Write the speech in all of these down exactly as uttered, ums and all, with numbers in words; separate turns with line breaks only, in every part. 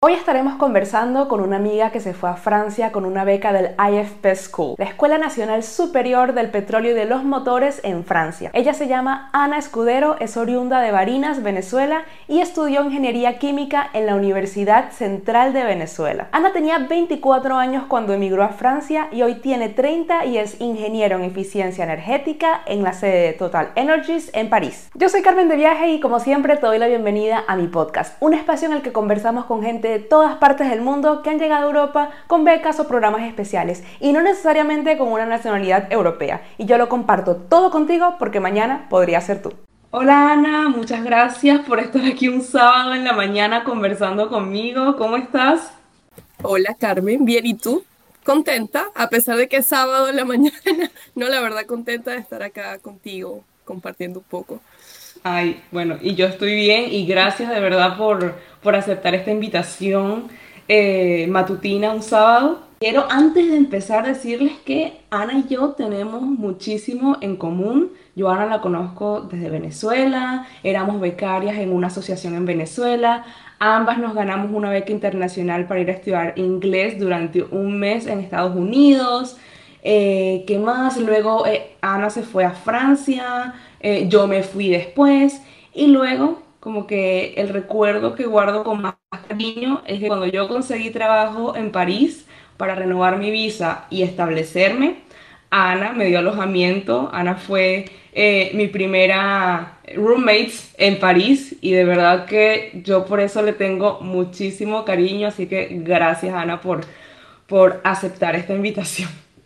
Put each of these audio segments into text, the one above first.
Hoy estaremos conversando con una amiga que se fue a Francia con una beca del I F P School, la Escuela Nacional Superior del Petróleo y de los Motores en Francia. Ella se llama Ana Escudero, es oriunda de Barinas, Venezuela, y estudió Ingeniería Química en la Universidad Central de Venezuela. Ana tenía veinticuatro años cuando emigró a Francia y hoy tiene treinta y es ingeniero en eficiencia energética en la sede de Total Energies en París. Yo soy Carmen de Viaje y como siempre te doy la bienvenida a mi podcast, un espacio en el que conversamos con gente de todas partes del mundo que han llegado a Europa con becas o programas especiales y no necesariamente con una nacionalidad europea. Y yo lo comparto todo contigo porque mañana podría ser tú. Hola Ana, muchas gracias por estar aquí un sábado en la mañana conversando conmigo. ¿Cómo estás?
Hola Carmen, bien, ¿y tú? ¿Contenta? A pesar de que es sábado en la mañana, no, la verdad contenta de estar acá contigo, compartiendo un poco.
Ay, bueno, y yo estoy bien y gracias de verdad por, por aceptar esta invitación eh, matutina un sábado. Quiero antes de empezar decirles que Ana y yo tenemos muchísimo en común. Yo a Ana la conozco desde Venezuela, éramos becarias en una asociación en Venezuela, ambas nos ganamos una beca internacional para ir a estudiar inglés durante un mes en Estados Unidos. Eh, ¿qué más? Luego eh, Ana se fue a Francia, eh, yo me fui después y luego como que el recuerdo que guardo con más cariño es que cuando yo conseguí trabajo en París para renovar mi visa y establecerme, Ana me dio alojamiento. Ana fue eh, mi primera roommate en París y de verdad que yo por eso le tengo muchísimo cariño, así que gracias Ana por, por aceptar esta invitación.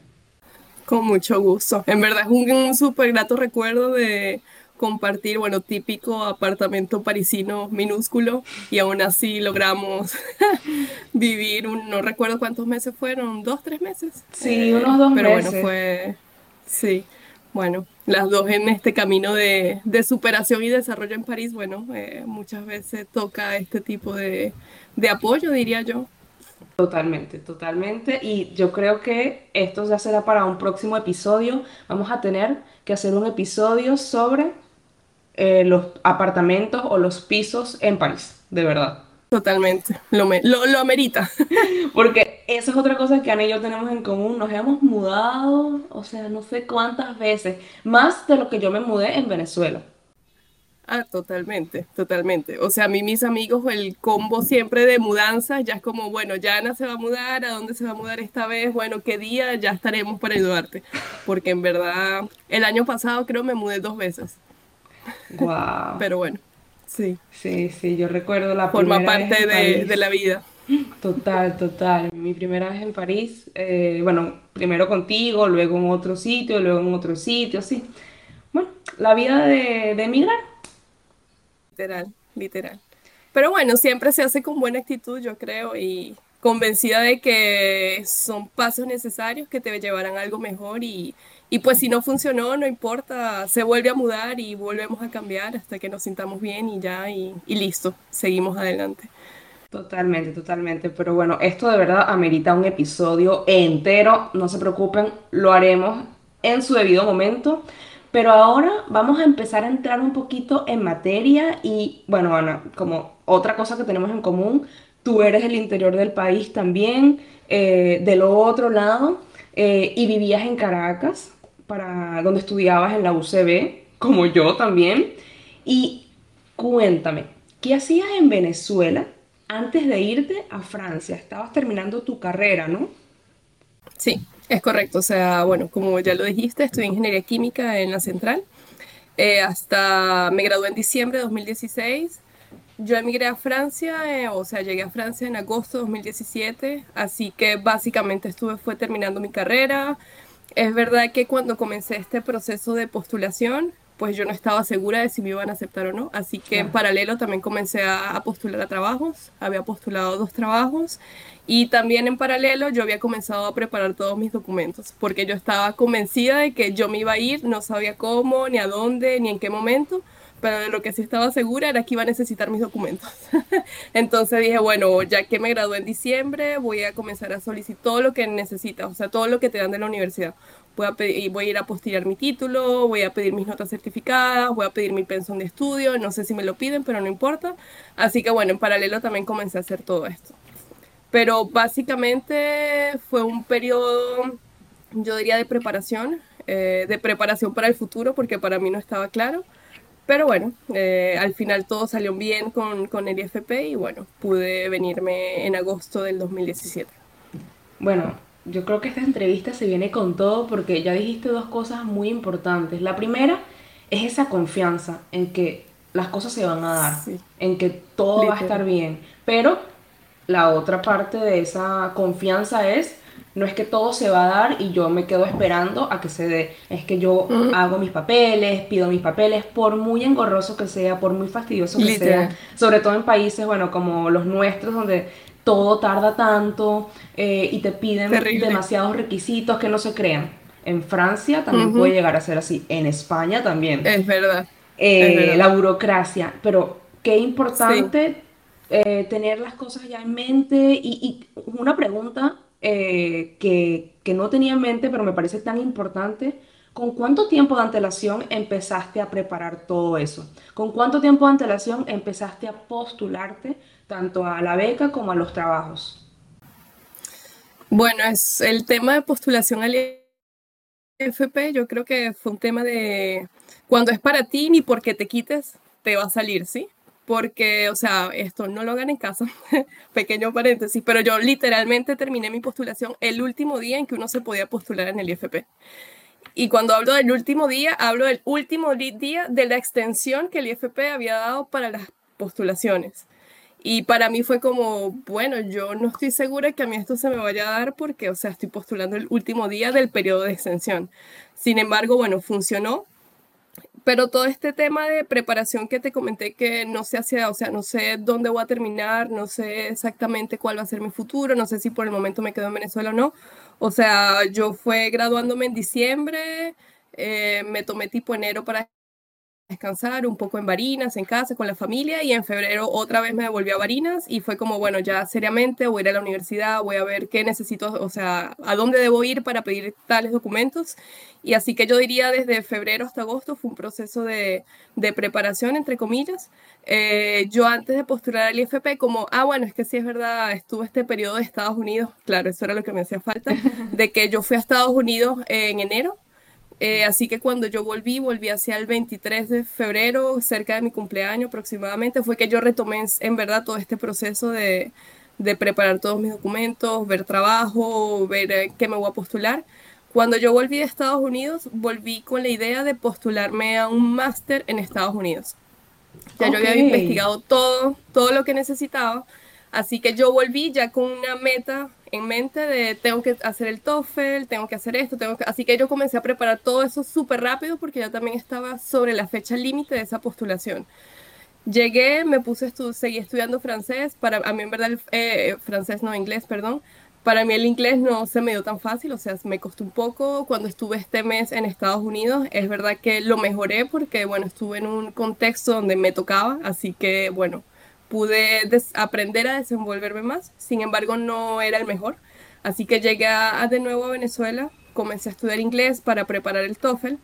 Con mucho gusto. En verdad es un, un súper grato recuerdo de compartir, bueno, típico apartamento parisino minúsculo y aún así logramos vivir, un, no recuerdo cuántos meses fueron, dos, tres meses.
Sí, unos
Eh,
dos
pero bueno,
meses.
fue, sí, bueno, las dos en este camino de, de superación y desarrollo en París, bueno, eh, muchas veces toca este tipo de, de apoyo, diría yo.
Totalmente, totalmente. Y yo creo que esto ya será para un próximo episodio. Vamos a tener que hacer un episodio sobre eh, los apartamentos o los pisos en París, de verdad.
Totalmente, lo, me- lo, lo amerita.
Porque esa es otra cosa que Ana y yo tenemos en común. Nos hemos mudado, o sea, no sé cuántas veces, más de lo que yo me mudé en Venezuela.
Ah, totalmente, totalmente. O sea, a mí mis amigos, el combo siempre de mudanzas, ya es como, bueno, ya Ana se va a mudar, ¿a dónde se va a mudar esta vez? Bueno, ¿qué día? Ya estaremos para ayudarte. Porque en verdad, el año pasado creo me mudé dos veces.
Wow.
Pero bueno, sí,
Sí, sí, yo recuerdo la
forma
primera vez en
parte de, de la
París.
vida.
Total, total. Mi primera vez en París, eh, bueno, primero contigo, luego en otro sitio, luego en otro sitio, sí. Bueno, la vida de, de emigrar.
Literal, literal. Pero bueno, siempre se hace con buena actitud, yo creo, y convencida de que son pasos necesarios que te llevarán a algo mejor y, y pues si no funcionó, no importa, se vuelve a mudar y volvemos a cambiar hasta que nos sintamos bien y ya, y, y listo, seguimos adelante.
Totalmente, totalmente. Pero bueno, esto de verdad amerita un episodio entero. No se preocupen, lo haremos en su debido momento. Pero ahora vamos a empezar a entrar un poquito en materia y bueno, Ana, como otra cosa que tenemos en común, tú eres del interior del país también, eh, del otro lado, eh, y vivías en Caracas, para, donde estudiabas en la U C B, como yo también. Y cuéntame, ¿qué hacías en Venezuela antes de irte a Francia? Estabas terminando tu carrera, ¿no?
Sí, es correcto, o sea, bueno, como ya lo dijiste, estudié ingeniería química en la central, eh, hasta me gradué en diciembre de dos mil dieciséis. Yo emigré a Francia, eh, o sea, llegué a Francia en agosto de dos mil diecisiete, así que básicamente estuve fue terminando mi carrera. Es verdad que cuando comencé este proceso de postulación, pues yo no estaba segura de si me iban a aceptar o no, así que en
Claro.
paralelo también comencé a, a postular a trabajos, había postulado dos trabajos y también en paralelo yo había comenzado a preparar todos mis documentos, porque yo estaba convencida de que yo me iba a ir, no sabía cómo, ni a dónde, ni en qué momento, pero de lo que sí estaba segura era que iba a necesitar mis documentos. Entonces dije, bueno, ya que me gradué en diciembre, voy a comenzar a solicitar todo lo que necesitas, o sea, todo lo que te dan de la universidad. Voy a, pedir, voy a ir a apostillar mi título, voy a pedir mis notas certificadas, voy a pedir mi pensión de estudio, no sé si me lo piden, pero no importa. Así que bueno, en paralelo también comencé a hacer todo esto. Pero básicamente fue un periodo, yo diría, de preparación, eh, de preparación para el futuro, porque para mí no estaba claro. Pero bueno, eh, al final todo salió bien con, con el I F P y bueno, pude venirme en agosto del dos mil diecisiete.
Bueno, yo creo que esta entrevista se viene con todo porque ya dijiste dos cosas muy importantes. La primera es esa confianza en que las cosas se van a dar,
Sí,
en que todo va a estar
literal.
bien. Pero la otra parte de esa confianza es, no es que todo se va a dar y yo me quedo esperando a que se dé. Es que yo
Ujú.
hago mis papeles, pido mis papeles, por muy engorroso que sea, por muy fastidioso que sea,
Literal.
sobre todo en países, bueno, como los nuestros, donde todo tarda tanto eh, y te piden
Terrible.
demasiados requisitos que no se crean. En Francia también puede
Ujú.
llegar a ser así, en España también.
Es verdad, es
Eh,
verdad.
la burocracia, pero qué
Sí.
importante eh, tener las cosas ya en mente y, y una pregunta eh, que, que no tenía en mente, pero me parece tan importante. ¿Con cuánto tiempo de antelación empezaste a preparar todo eso? ¿Con cuánto tiempo de antelación empezaste a postularte tanto a la beca como a los trabajos?
Bueno, es el tema de postulación al I F P, yo creo que fue un tema de cuando es para ti, ni porque te quites, te va a salir, ¿sí? Porque, o sea, esto no lo hagan en casa, pequeño paréntesis, pero yo literalmente terminé mi postulación el último día en que uno se podía postular en el I F P. Y cuando hablo del último día, hablo del último día de la extensión que el I F P había dado para las postulaciones. Y para mí fue como, bueno, yo no estoy segura que a mí esto se me vaya a dar porque, o sea, estoy postulando el último día del periodo de extensión. Sin embargo, bueno, funcionó, pero todo este tema de preparación que te comenté que no sé hacia, o sea, no sé dónde voy a terminar, no sé exactamente cuál va a ser mi futuro, no sé si por el momento me quedo en Venezuela o no. O sea, yo fue graduándome en diciembre, eh, me tomé tipo enero para descansar un poco en Barinas, en casa, con la familia, y en febrero otra vez me devolví a Barinas y fue como, bueno, ya seriamente voy a ir a la universidad, voy a ver qué necesito, o sea, a dónde debo ir para pedir tales documentos. Y así que yo diría desde febrero hasta agosto fue un proceso de, de preparación, entre comillas. Eh, yo antes de postular al I F P, como, ah, bueno, es que sí es verdad, estuve este periodo de Estados Unidos, claro, eso era lo que me hacía falta, de que yo fui a Estados Unidos en enero. Eh, así que cuando yo volví, volví hacia el veintitrés de febrero, cerca de mi cumpleaños aproximadamente, fue que yo retomé en, en verdad todo este proceso de, de preparar todos mis documentos, ver trabajo, ver eh, qué me voy a postular. Cuando yo volví de Estados Unidos, volví con la idea de postularme a un máster en Estados Unidos. Ya yo
Ok.
había investigado todo, todo lo que necesitaba, así que yo volví ya con una meta en mente de tengo que hacer el TOEFL, tengo que hacer esto, tengo que... Así que yo comencé a preparar todo eso súper rápido porque ya también estaba sobre la fecha límite de esa postulación. Llegué, me puse, estu seguí estudiando francés, para a mí en verdad el eh, francés no inglés, perdón. Para mí el inglés no se me dio tan fácil, o sea, me costó un poco. Cuando estuve este mes en Estados Unidos, es verdad que lo mejoré porque, bueno, estuve en un contexto donde me tocaba, así que, bueno, pude aprender a desenvolverme más. Sin embargo, no era el mejor. Así que llegué a, a de nuevo a Venezuela, comencé a estudiar inglés para preparar el TOEFL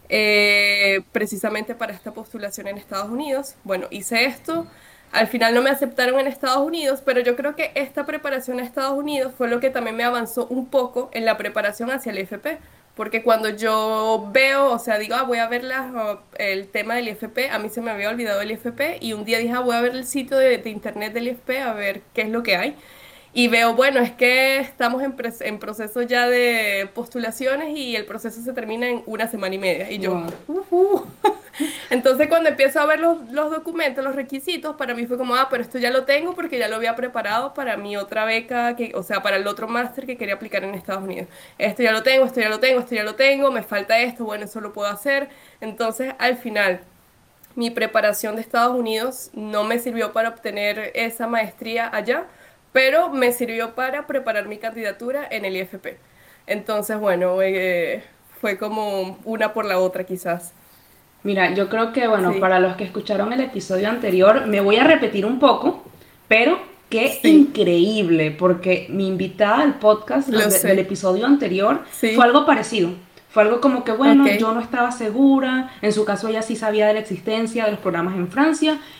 eh, precisamente para esta postulación en Estados Unidos. Bueno, hice esto. Al final no me aceptaron en Estados Unidos, pero yo creo que esta preparación a Estados Unidos fue lo que también me avanzó un poco en la preparación hacia el I F P. Porque cuando yo veo, o sea, digo, ah, voy a ver la, uh, el tema del I F P, a mí se me había olvidado el I F P y un día dije, ah, voy a ver el sitio de, de internet del I F P a ver qué es lo que hay. Y veo, bueno, es que estamos en, en proceso ya de postulaciones y el proceso se termina en una semana y media. Y yo,
Wow.
uh -huh. Entonces cuando empiezo a ver los, los documentos, los requisitos, para mí fue como, ah, pero esto ya lo tengo porque ya lo había preparado para mi otra beca, que, o sea, para el otro máster que quería aplicar en Estados Unidos. Esto ya lo tengo, esto ya lo tengo, esto ya lo tengo, me falta esto, bueno, eso lo puedo hacer. Entonces, al final, mi preparación de Estados Unidos no me sirvió para obtener esa maestría allá, pero me sirvió para preparar mi candidatura en el I F P. Entonces, bueno, eh, fue como una por la otra quizás.
Mira, yo creo que, bueno,
Sí,
para los que escucharon el episodio anterior, me voy a repetir un poco, pero qué
sí,
increíble, porque mi invitada al podcast
lo
ante- del
sé.
episodio anterior fue
Sí,
algo parecido. Fue algo como que,
ok,
bueno, yo no estaba segura, en su caso ella sí sabía de la existencia de los programas en Francia,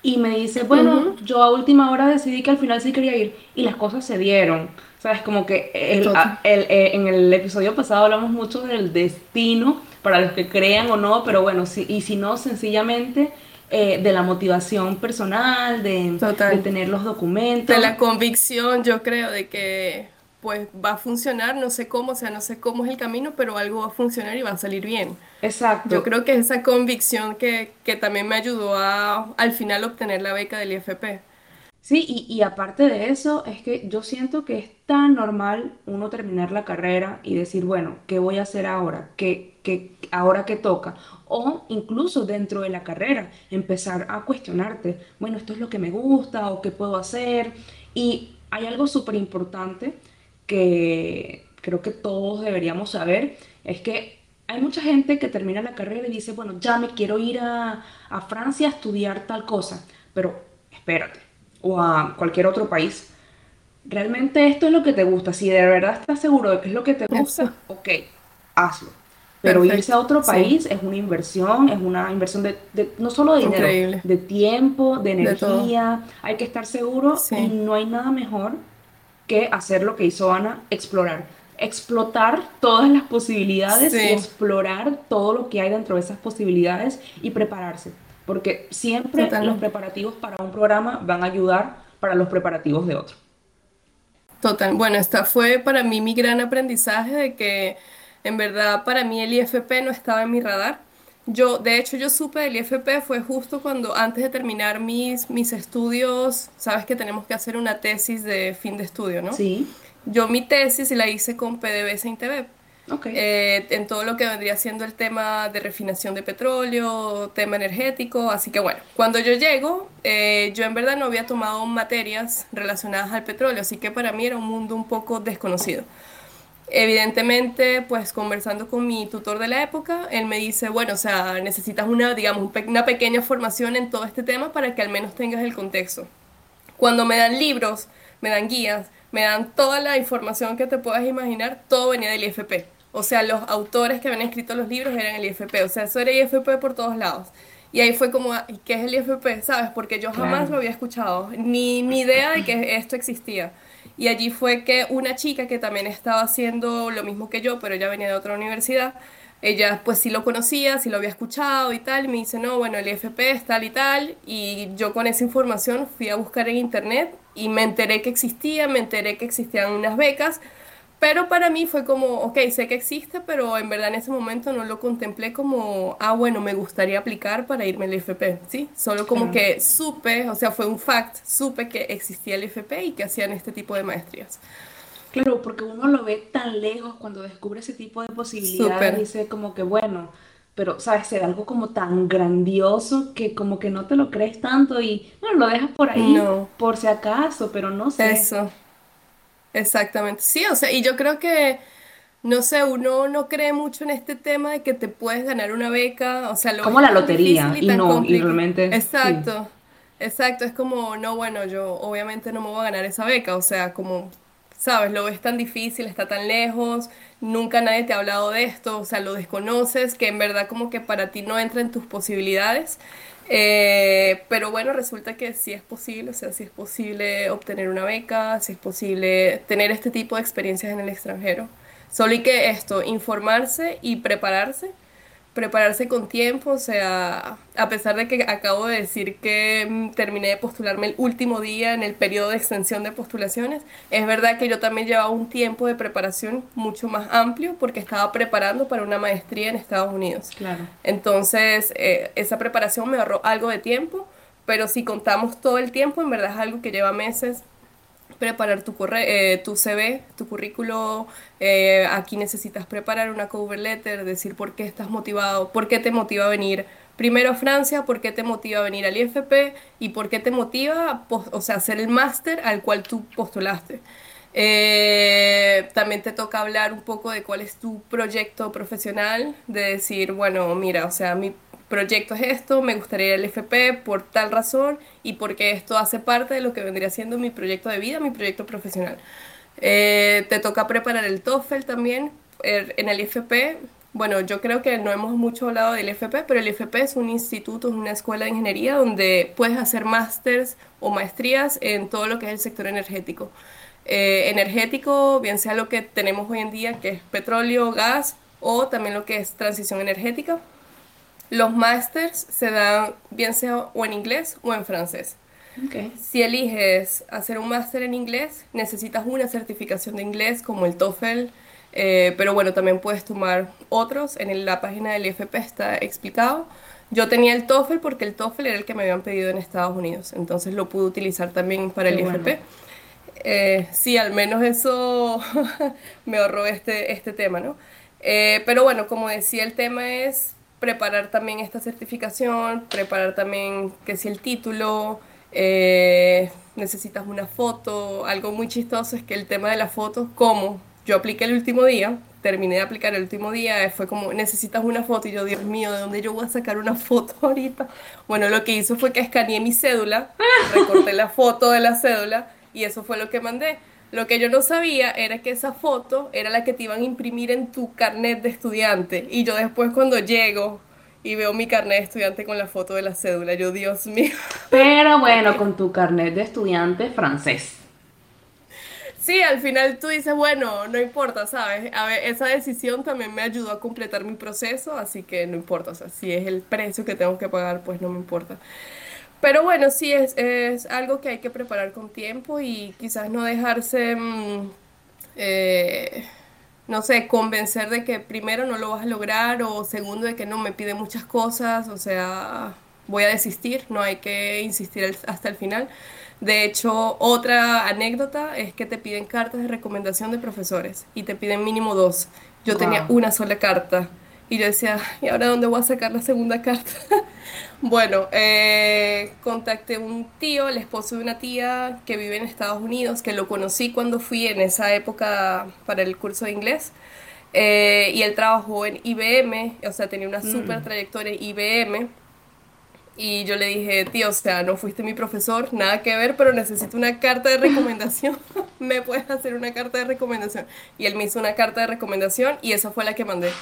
y me dice, bueno,
Ujú.
yo a última hora decidí que al final sí quería ir y las cosas se dieron. ¿Sabes? Como que el,
Total.
a- el- eh, en el episodio pasado hablamos mucho del destino para los que crean o no, pero bueno, si, y si no, sencillamente eh, de la motivación personal, de, de
Total.
tener los
De
documentos.
la convicción, yo creo, de que pues va a funcionar, no sé cómo, o sea, no sé cómo es el camino, pero algo va a funcionar y va a salir bien. Yo
Exacto.
creo que es esa convicción que, que también me ayudó a al final obtener la beca del I F P.
Sí, y, y aparte de eso, es que yo siento que es tan normal uno terminar la carrera y decir, bueno, ¿qué voy a hacer ahora? ¿Qué, qué, ahora qué toca? O incluso dentro de la carrera, empezar a cuestionarte, bueno, esto es lo que me gusta o qué puedo hacer. Y hay algo súper importante que creo que todos deberíamos saber, es que hay mucha gente que termina la carrera y dice, bueno, ya me quiero ir a, a Francia a estudiar tal cosa, pero espérate o a cualquier otro país. Realmente esto es lo que te gusta. Si de verdad estás seguro de que es lo que te
Eso,
gusta, ok, hazlo. Pero irse
perfecto,
a otro
sí,
país es una inversión, es una inversión de, de- no solo de dinero,
increíble,
de tiempo, de
de todo,
energía. Hay que estar seguro y
sí,
no hay nada mejor que hacer lo que hizo Ana, explorar. Explotar todas las posibilidades y
sí,
explorar todo lo que hay dentro de esas posibilidades y prepararse. Porque siempre los
totalmente.
preparativos para un programa van a ayudar para los preparativos de otro.
Total. Bueno, esta fue para mí mi gran aprendizaje de que en verdad para mí el I F P no estaba en mi radar. Yo, de hecho, yo supe del I F P fue justo cuando antes de terminar mis, mis estudios, sabes que tenemos que hacer una tesis de fin de estudio, ¿no?
Sí,
Yo mi tesis la hice con P D V S A INTEBEP,
ok,
eh, en todo lo que vendría siendo el tema de refinación de petróleo, tema energético. Así que bueno, cuando yo llego, eh, yo en verdad no había tomado materias relacionadas al petróleo, así que para mí era un mundo un poco desconocido. Evidentemente, pues conversando con mi tutor de la época, él me dice, bueno, o sea, necesitas una, digamos, un pe- una pequeña formación en todo este tema para que al menos tengas el contexto. Cuando me dan libros, me dan guías, me dan toda la información que te puedas imaginar, todo venía del I F P. O sea, los autores que habían escrito los libros eran el I F P. O sea, eso era I F P por todos lados. Y ahí fue como, "Ah, ¿qué es el I F P? ¿Sabes? Porque yo jamás
claro.
lo había escuchado, ni, ni idea de que esto existía. Y allí fue que una chica que también estaba haciendo lo mismo que yo, pero ella venía de otra universidad, ella pues sí lo conocía, sí lo había escuchado y tal, y me dice, no, bueno, el I F P es tal y tal, y yo con esa información fui a buscar en internet y me enteré que existía, me enteré que existían unas becas, pero para mí fue como, ok, sé que existe, pero en verdad en ese momento no lo contemplé como, ah, bueno, me gustaría aplicar para irme al I F P, ¿sí? Solo como
Claro.
que supe, o sea, fue un fact, supe que existía el I F P y que hacían este tipo de maestrías.
Claro, porque uno lo ve tan lejos cuando descubre ese tipo de posibilidades,
Súper,
dice como que bueno, pero sabes, se ve algo como tan grandioso que como que no te lo crees tanto y bueno, lo dejas por ahí
no,
por si acaso, pero no sé.
eso. Exactamente, sí, o sea, y yo creo que, no sé, uno no cree mucho en este tema de que te puedes ganar una beca, o sea, lo
Como
ves
la
tan difícil
lotería
y
y
tan
no, y
complicado.
realmente sí,
Exacto, exacto, es como, no, bueno, yo obviamente no me voy a ganar esa beca, o sea, como, sabes, lo ves tan difícil, está tan lejos, nunca nadie te ha hablado de esto, o sea, lo desconoces, que en verdad como que para ti no entra en tus posibilidades. Eh, pero bueno, resulta que sí es posible, o sea, sí es posible obtener una beca, sí es posible tener este tipo de experiencias en el extranjero. Solo hay que esto, informarse y prepararse, prepararse con tiempo, o sea, a pesar de que acabo de decir que mm, terminé de postularme el último día en el periodo de extensión de postulaciones, es verdad que yo también llevaba un tiempo de preparación mucho más amplio porque estaba preparando para una maestría en Estados Unidos.
claro.
Entonces, eh, esa preparación me ahorró algo de tiempo, pero si contamos todo el tiempo, en verdad es algo que lleva meses preparar tu corre eh, tu C V, tu currículo, eh, aquí necesitas preparar una cover letter, decir por qué estás motivado, por qué te motiva a venir primero a Francia, por qué te motiva a venir al I F P y por qué te motiva, o sea, hacer el máster al cual tú postulaste. Eh, también te toca hablar un poco de cuál es tu proyecto profesional, de decir, bueno, mira, o sea, mi proyecto es esto, me gustaría ir al F P por tal razón y porque esto hace parte de lo que vendría siendo mi proyecto de vida, mi proyecto profesional. Eh, te toca preparar el TOEFL también. Er, En el I F P Bueno, yo creo que no hemos mucho hablado del F P, pero el F P es un instituto, es una escuela de ingeniería donde puedes hacer másters o maestrías en todo lo que es el sector energético. Eh, energético, bien sea lo que tenemos hoy en día, que es petróleo, gas, o también lo que es transición energética. Los másters se dan bien sea o en inglés o en francés.
Ok,
Si eliges hacer un máster en inglés, necesitas una certificación de inglés como el TOEFL, eh, pero bueno, también puedes tomar otros. En la página del I F P está explicado. Yo tenía el TOEFL porque el TOEFL era el que me habían pedido en Estados Unidos, entonces lo pude utilizar también para
qué
el
bueno.
I F P. Eh, sí, al menos eso me ahorró este, este tema, ¿no? Eh, pero bueno, como decía, el tema es preparar también esta certificación, preparar también que si el título, eh, necesitas una foto, algo muy chistoso es que el tema de la foto, como yo apliqué el último día, terminé de aplicar el último día, eh, fue como, necesitas una foto y yo, Dios mío, ¿de dónde yo voy a sacar una foto ahorita? Bueno, lo que hizo fue que escaneé mi cédula, recorté la foto de la cédula y eso fue lo que mandé. Lo que yo no sabía era que esa foto era la que te iban a imprimir en tu carnet de estudiante. Y yo después cuando llego y veo mi carnet de estudiante con la foto de la cédula, yo, Dios mío,
Pero
¿por
bueno,
qué?
con tu carnet de estudiante francés.
Sí, al final tú dices, bueno, no importa, ¿sabes? A ver, esa decisión también me ayudó a completar mi proceso, así que no importa, o sea, si es el precio que tengo que pagar, pues no me importa. Pero bueno, sí, es, es algo que hay que preparar con tiempo y quizás no dejarse, mm, eh, no sé, convencer de que primero no lo vas a lograr o segundo de que no me pide muchas cosas, o sea, voy a desistir, no hay que insistir al- hasta el final. De hecho, otra anécdota es que te piden cartas de recomendación de profesores y te piden mínimo dos. Yo tenía
Wow.
una sola carta y yo decía, ¿y ahora dónde voy a sacar la segunda carta? Bueno, eh, contacté un tío, el esposo de una tía que vive en Estados Unidos, que lo conocí cuando fui en esa época para el curso de inglés. Eh, y él trabajó en I B M, o sea, tenía una súper
Mm.
trayectoria en I B M. Y yo le dije, tío, o sea, no fuiste mi profesor, nada que ver, pero necesito una carta de recomendación. ¿Me puedes hacer una carta de recomendación? Y él me hizo una carta de recomendación y esa fue la que mandé.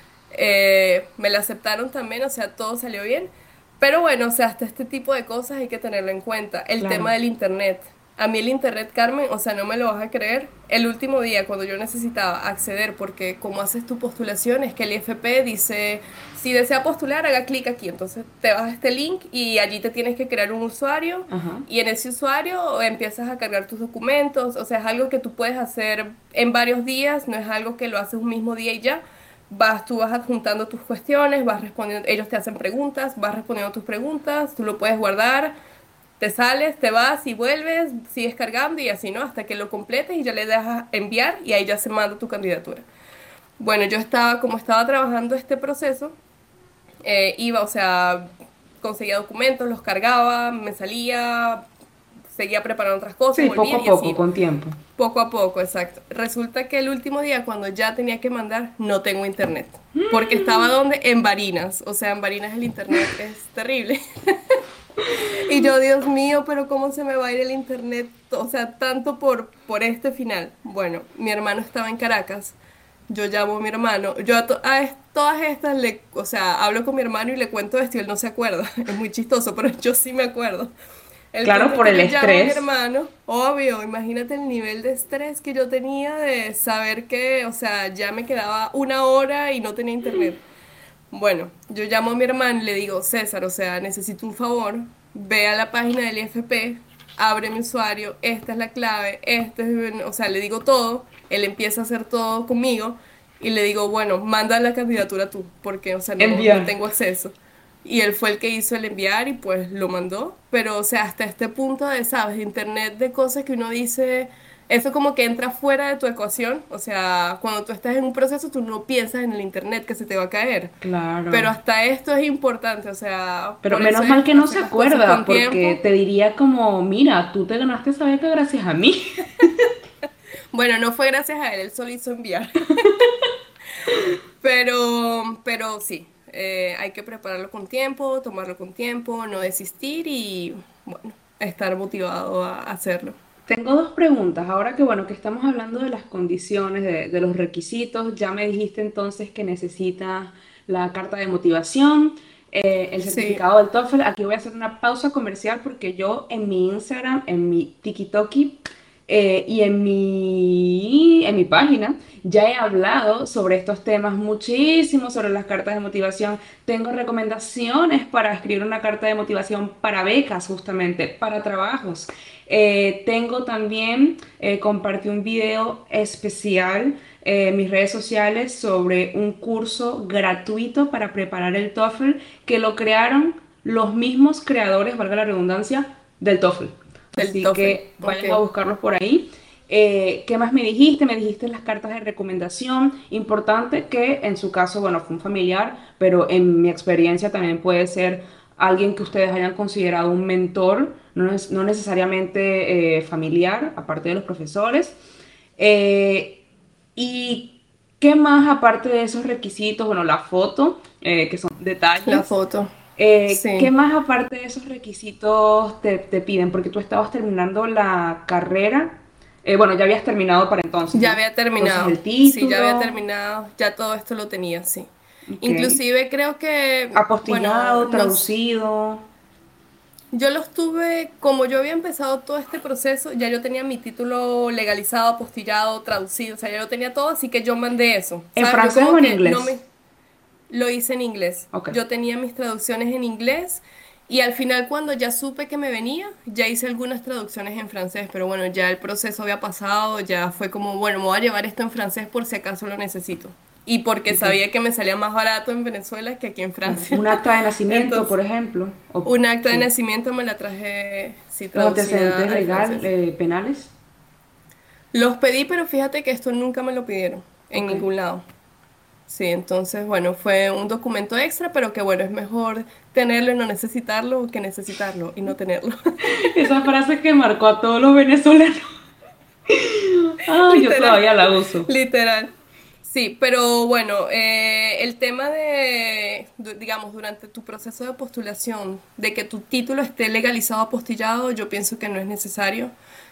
Eh, me la aceptaron también, o sea, todo salió bien. Pero bueno, o sea, hasta este tipo de cosas hay que tenerlo en cuenta. El tema
Claro.
del internet. A mí el internet, Carmen, o sea, no me lo vas a creer. El último día, cuando yo necesitaba acceder, porque como haces tu postulación, es que el I F P dice, si desea postular, haga clic aquí. Entonces te vas a este link y allí te tienes que crear un usuario
Ajá.
y en ese usuario empiezas a cargar tus documentos. O sea, es algo que tú puedes hacer en varios días, no es algo que lo haces un mismo día y ya. Vas, tú vas adjuntando tus cuestiones, vas respondiendo, ellos te hacen preguntas, vas respondiendo tus preguntas, tú lo puedes guardar, te sales, te vas y vuelves, sigues cargando y así, ¿no? Hasta que lo completes y ya le das enviar y ahí ya se manda tu candidatura. Bueno, yo estaba, como estaba trabajando este proceso, eh, iba, o sea, conseguía documentos, los cargaba, me salía, seguía preparando otras cosas,
Sí, poco
volvía
a
y así
poco,
iba.
con tiempo.
Poco a poco, exacto. Resulta que el último día, cuando ya tenía que mandar, no tengo internet. Porque estaba donde? En Barinas. O sea, en Barinas el internet es terrible. Y yo, Dios mío, pero ¿cómo se me va a ir el internet? O sea, tanto por, por este final. Bueno, mi hermano estaba en Caracas. Yo llamo a mi hermano. Yo a, to- a es- todas estas, le, o sea, hablo con mi hermano y le cuento esto y él no se acuerda. Es muy chistoso, pero yo sí me acuerdo. El
Claro,
punto es
por
que
el
yo llamo a mi
estrés.
hermano, obvio, imagínate el nivel de estrés que yo tenía de saber que, o sea, ya me quedaba una hora y no tenía internet. Bueno, yo llamo a mi hermano y le digo, César, o sea, necesito un favor, ve a la página del I F P, abre mi usuario, esta es la clave, este es, o sea, le digo todo, él empieza a hacer todo conmigo y le digo, bueno, manda la candidatura tú, porque, o sea, no, no
Enviar.
tengo acceso. Y él fue el que hizo el enviar y pues lo mandó, pero, o sea, hasta este punto de, sabes, internet de cosas que uno dice... Eso como que entra fuera de tu ecuación, o sea, cuando tú estás en un proceso tú no piensas en el internet que se te va a caer. Pero
Claro.
hasta esto es importante, o sea,
Pero
por eso
menos mal
es
que no se
hacer las cosas
acuerda,
con
porque
tiempo.
te diría como, mira, tú te ganaste esa beca gracias a mí.
Bueno, no fue gracias a él, él solo hizo enviar. Pero, pero sí, eh, hay que prepararlo con tiempo, tomarlo con tiempo, no desistir y, bueno, estar motivado a hacerlo.
Tengo dos preguntas. Ahora que bueno, que estamos hablando de las condiciones, de, de los requisitos, ya me dijiste entonces que necesitas la carta de motivación, eh, el
Sí,
certificado del TOEFL. Aquí voy a hacer una pausa comercial porque yo en mi Instagram, en mi TikTok eh, y en mi, en mi página ya he hablado sobre estos temas muchísimo, sobre las cartas de motivación. Tengo recomendaciones para escribir una carta de motivación para becas, justamente, para trabajos. Eh, tengo también, eh, compartí un video especial eh, en mis redes sociales sobre un curso gratuito para preparar el TOEFL que lo crearon los mismos creadores, valga la redundancia, del TOEFL.
del
Así
TOEFL.
que
Ok.
vayan a buscarlos por ahí. Eh, ¿qué más me dijiste? Me dijiste las cartas de recomendación. Importante que en su caso, bueno, fue un familiar, pero en mi experiencia también puede ser alguien que ustedes hayan considerado un mentor, no, es- no necesariamente eh, familiar, aparte de los profesores. Eh, ¿y qué más aparte de esos requisitos? Bueno, la foto, eh, que son
La
detalles.
foto.
Eh, ¿qué
Sí.
más aparte de esos requisitos te, te piden? Porque tú estabas terminando la carrera. Eh, bueno, ya habías terminado para entonces,
Ya
¿no?
había
Entonces
terminado.
el
Sí, ya había
título,
terminado. Ya todo esto lo tenía, sí.
ok.
Inclusive creo que, bueno,
Apostillado,
nos,
traducido,
yo los tuve, como yo había empezado todo este proceso, ya yo tenía mi título legalizado, apostillado, traducido, o sea, ya lo tenía todo, así que yo mandé eso,
¿en
¿sabes? Yo
francés
como
o en
que no
inglés?
me, lo hice en inglés.
Ok.
Yo tenía mis traducciones en inglés y al final cuando ya supe que me venía, ya hice algunas traducciones en francés, pero bueno, ya el proceso había pasado, ya fue como, bueno, me voy a llevar esto en francés por si acaso lo necesito. Y porque
Ok,
sabía que me salía más barato en Venezuela que aquí en
claro.
Francia.
Un acta de nacimiento,
Entonces,
por ejemplo. O,
un acta de
sí.
nacimiento me la traje, sí,
Los
traducida
antecedentes
al
legal,
francés.
eh, penales.
Los pedí, pero fíjate que esto nunca me lo pidieron en
Ok.
ningún lado. Sí, entonces, bueno, fue un documento extra, pero que bueno, es mejor tenerlo y no necesitarlo que necesitarlo y no tenerlo.
Esa frase que marcó a todos los venezolanos. Ah, yo
Literal,
todavía la uso.
literal. Sí, pero bueno, eh, el tema de, du- digamos, durante tu proceso de postulación, de que tu título esté legalizado, apostillado, yo pienso que no es necesario.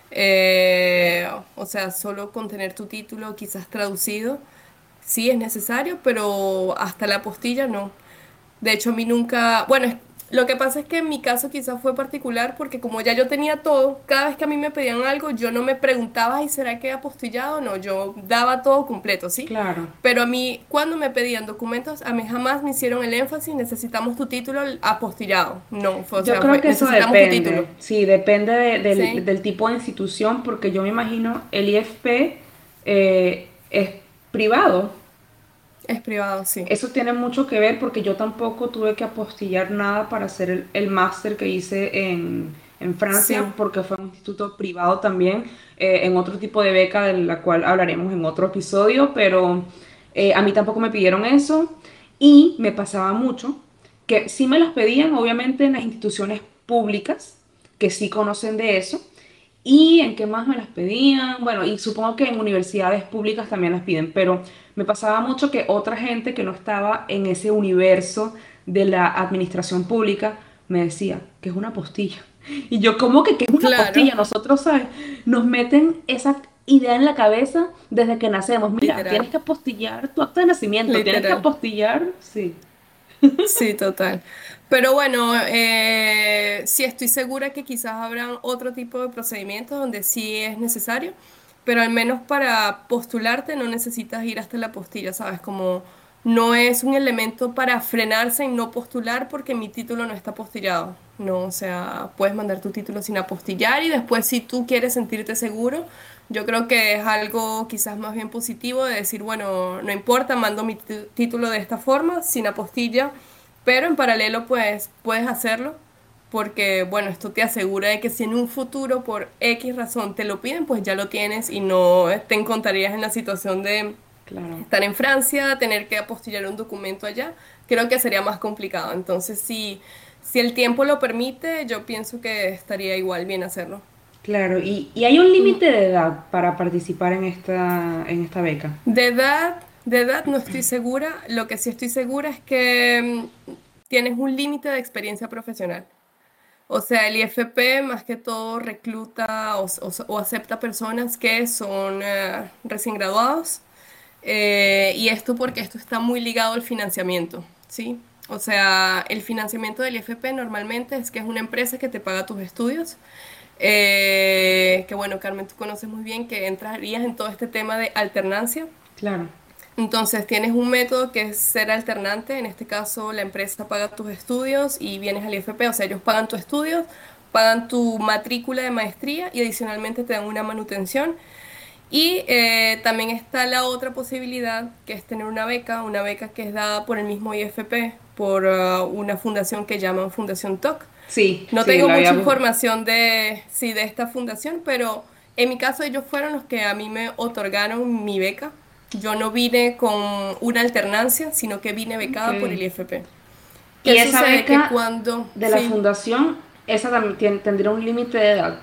Eh, o sea, solo con tener tu título quizás traducido, sí es necesario, pero hasta la apostilla no. De hecho, a mí nunca, bueno, es- lo que pasa es que en mi caso quizás fue particular porque como ya yo tenía todo, cada vez que a mí me pedían algo, yo no me preguntaba, ¿y será que he apostillado o no? Yo daba todo completo, ¿sí?
Claro.
Pero a mí, cuando me pedían documentos, a mí jamás me hicieron el énfasis, necesitamos tu título apostillado. No, fue, o
Yo
sea,
creo
fue,
que eso
necesitamos tu título.
depende, sí, depende de- del,
¿Sí?
del tipo de institución, porque yo me imagino el I F P eh, es privado.
Es privado, sí.
Eso tiene mucho que ver porque yo tampoco tuve que apostillar nada para hacer el, el máster que hice en, en Francia,
Sí,
porque fue un instituto privado también, eh, en otro tipo de beca de la cual hablaremos en otro episodio, pero eh, a mí tampoco me pidieron eso y me pasaba mucho que sí me las pedían, obviamente, en las instituciones públicas, que sí conocen de eso. ¿Y en qué más me las pedían? Bueno, y supongo que en universidades públicas también las piden, pero me pasaba mucho que otra gente que no estaba en ese universo de la administración pública me decía que es una postilla. Y yo, ¿cómo que qué es una
claro,
postilla? Nosotros, ¿sabes? Nos meten esa idea en la cabeza desde que nacemos. Mira, tienes
literal,
que apostillar tu acta de nacimiento, tienes que
literal.
apostillar, sí.
Sí, total. Pero bueno, eh, sí estoy segura que quizás habrán otro tipo de procedimientos donde sí es necesario, pero al menos para postularte no necesitas ir hasta la postilla, ¿sabes? Como no es un elemento para frenarse y no postular porque mi título no está apostillado. No, o sea, puedes mandar tu título sin apostillar y después si tú quieres sentirte seguro, yo creo que es algo quizás más bien positivo de decir, bueno, no importa, mando mi ti- título de esta forma, sin apostilla, pero en paralelo pues puedes hacerlo porque, bueno, esto te asegura de que si en un futuro por X razón te lo piden, pues ya lo tienes y no te encontrarías en la situación de
Claro.
estar en Francia, tener que apostillar un documento allá. Creo que sería más complicado. Entonces, si, si el tiempo lo permite, yo pienso que estaría igual bien hacerlo.
Claro, y, y hay un
Mm,
límite de edad para participar en esta, en esta beca.
De edad, de edad no estoy segura. Lo que sí estoy segura es que mm, tienes un límite de experiencia profesional. O sea, el I F P más que todo recluta o, o- o acepta personas que son eh, recién graduados. Eh, y esto porque esto está muy ligado al financiamiento, ¿sí? O sea, el financiamiento del I F P normalmente es que es una empresa que te paga tus estudios. Eh, que bueno, Carmen, tú conoces muy bien que entrarías en todo este tema de alternancia.
Claro.
Entonces tienes un método que es ser alternante, en este caso la empresa paga tus estudios y vienes al I F P, o sea, ellos pagan tus estudios, pagan tu matrícula de maestría y adicionalmente te dan una manutención. Y eh, también está la otra posibilidad, que es tener una beca, una beca que es dada por el mismo I F P, por uh, una fundación que llaman Fundación T O C.
Sí,
No
sí,
tengo
lo había...
mucha
bu-
información de, sí, de esta fundación, pero en mi caso ellos fueron los que a mí me otorgaron mi beca. Yo no vine con una alternancia, sino que vine
Ok.
becada por el I F P.
Y
¿Qué
esa
sucede? Que
beca
cuando,
de la
sí,
fundación, esa también tien- tendría un límite de edad.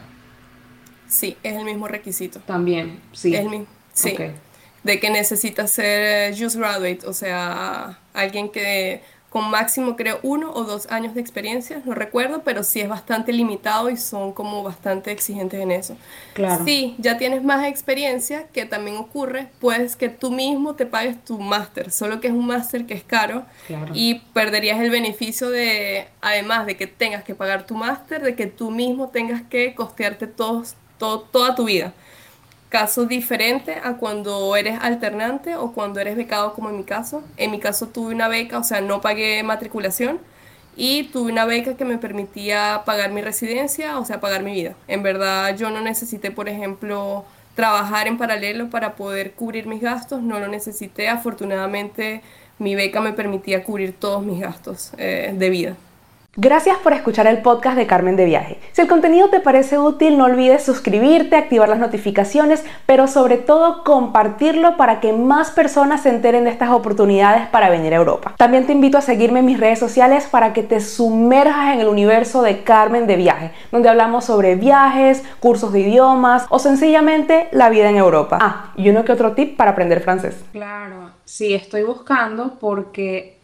sí, es el mismo requisito.
También,
Es el
sí.
mismo,
Ok.
sí. De que necesitas ser eh, just graduate, o sea, alguien que con máximo creo uno o dos años de experiencia, no recuerdo, pero sí es bastante limitado y son como bastante exigentes en eso.
Claro,
Sí, ya tienes más experiencia, que también ocurre, pues que tú mismo te pagues tu máster, solo que es un máster que es caro
claro.
y perderías el beneficio de, además de que tengas que pagar tu máster, de que tú mismo tengas que costearte todos, todo, toda tu vida. Caso diferente a cuando eres alternante o cuando eres becado, como en mi caso. En mi caso tuve una beca, o sea, no pagué matriculación y tuve una beca que me permitía pagar mi residencia, o sea, pagar mi vida. En verdad, yo no necesité, por ejemplo, trabajar en paralelo para poder cubrir mis gastos, no lo necesité. Afortunadamente, mi beca me permitía cubrir todos mis gastos eh, de vida.
Gracias por escuchar el podcast de Carmen de Viaje. Si el contenido te parece útil, no olvides suscribirte, activar las notificaciones, pero sobre todo compartirlo para que más personas se enteren de estas oportunidades para venir a Europa. También te invito a seguirme en mis redes sociales para que te sumerjas en el universo de Carmen de Viaje, donde hablamos sobre viajes, cursos de idiomas o sencillamente la vida en Europa. Ah, y uno que otro tip para aprender francés.
Claro. Sí, estoy buscando porque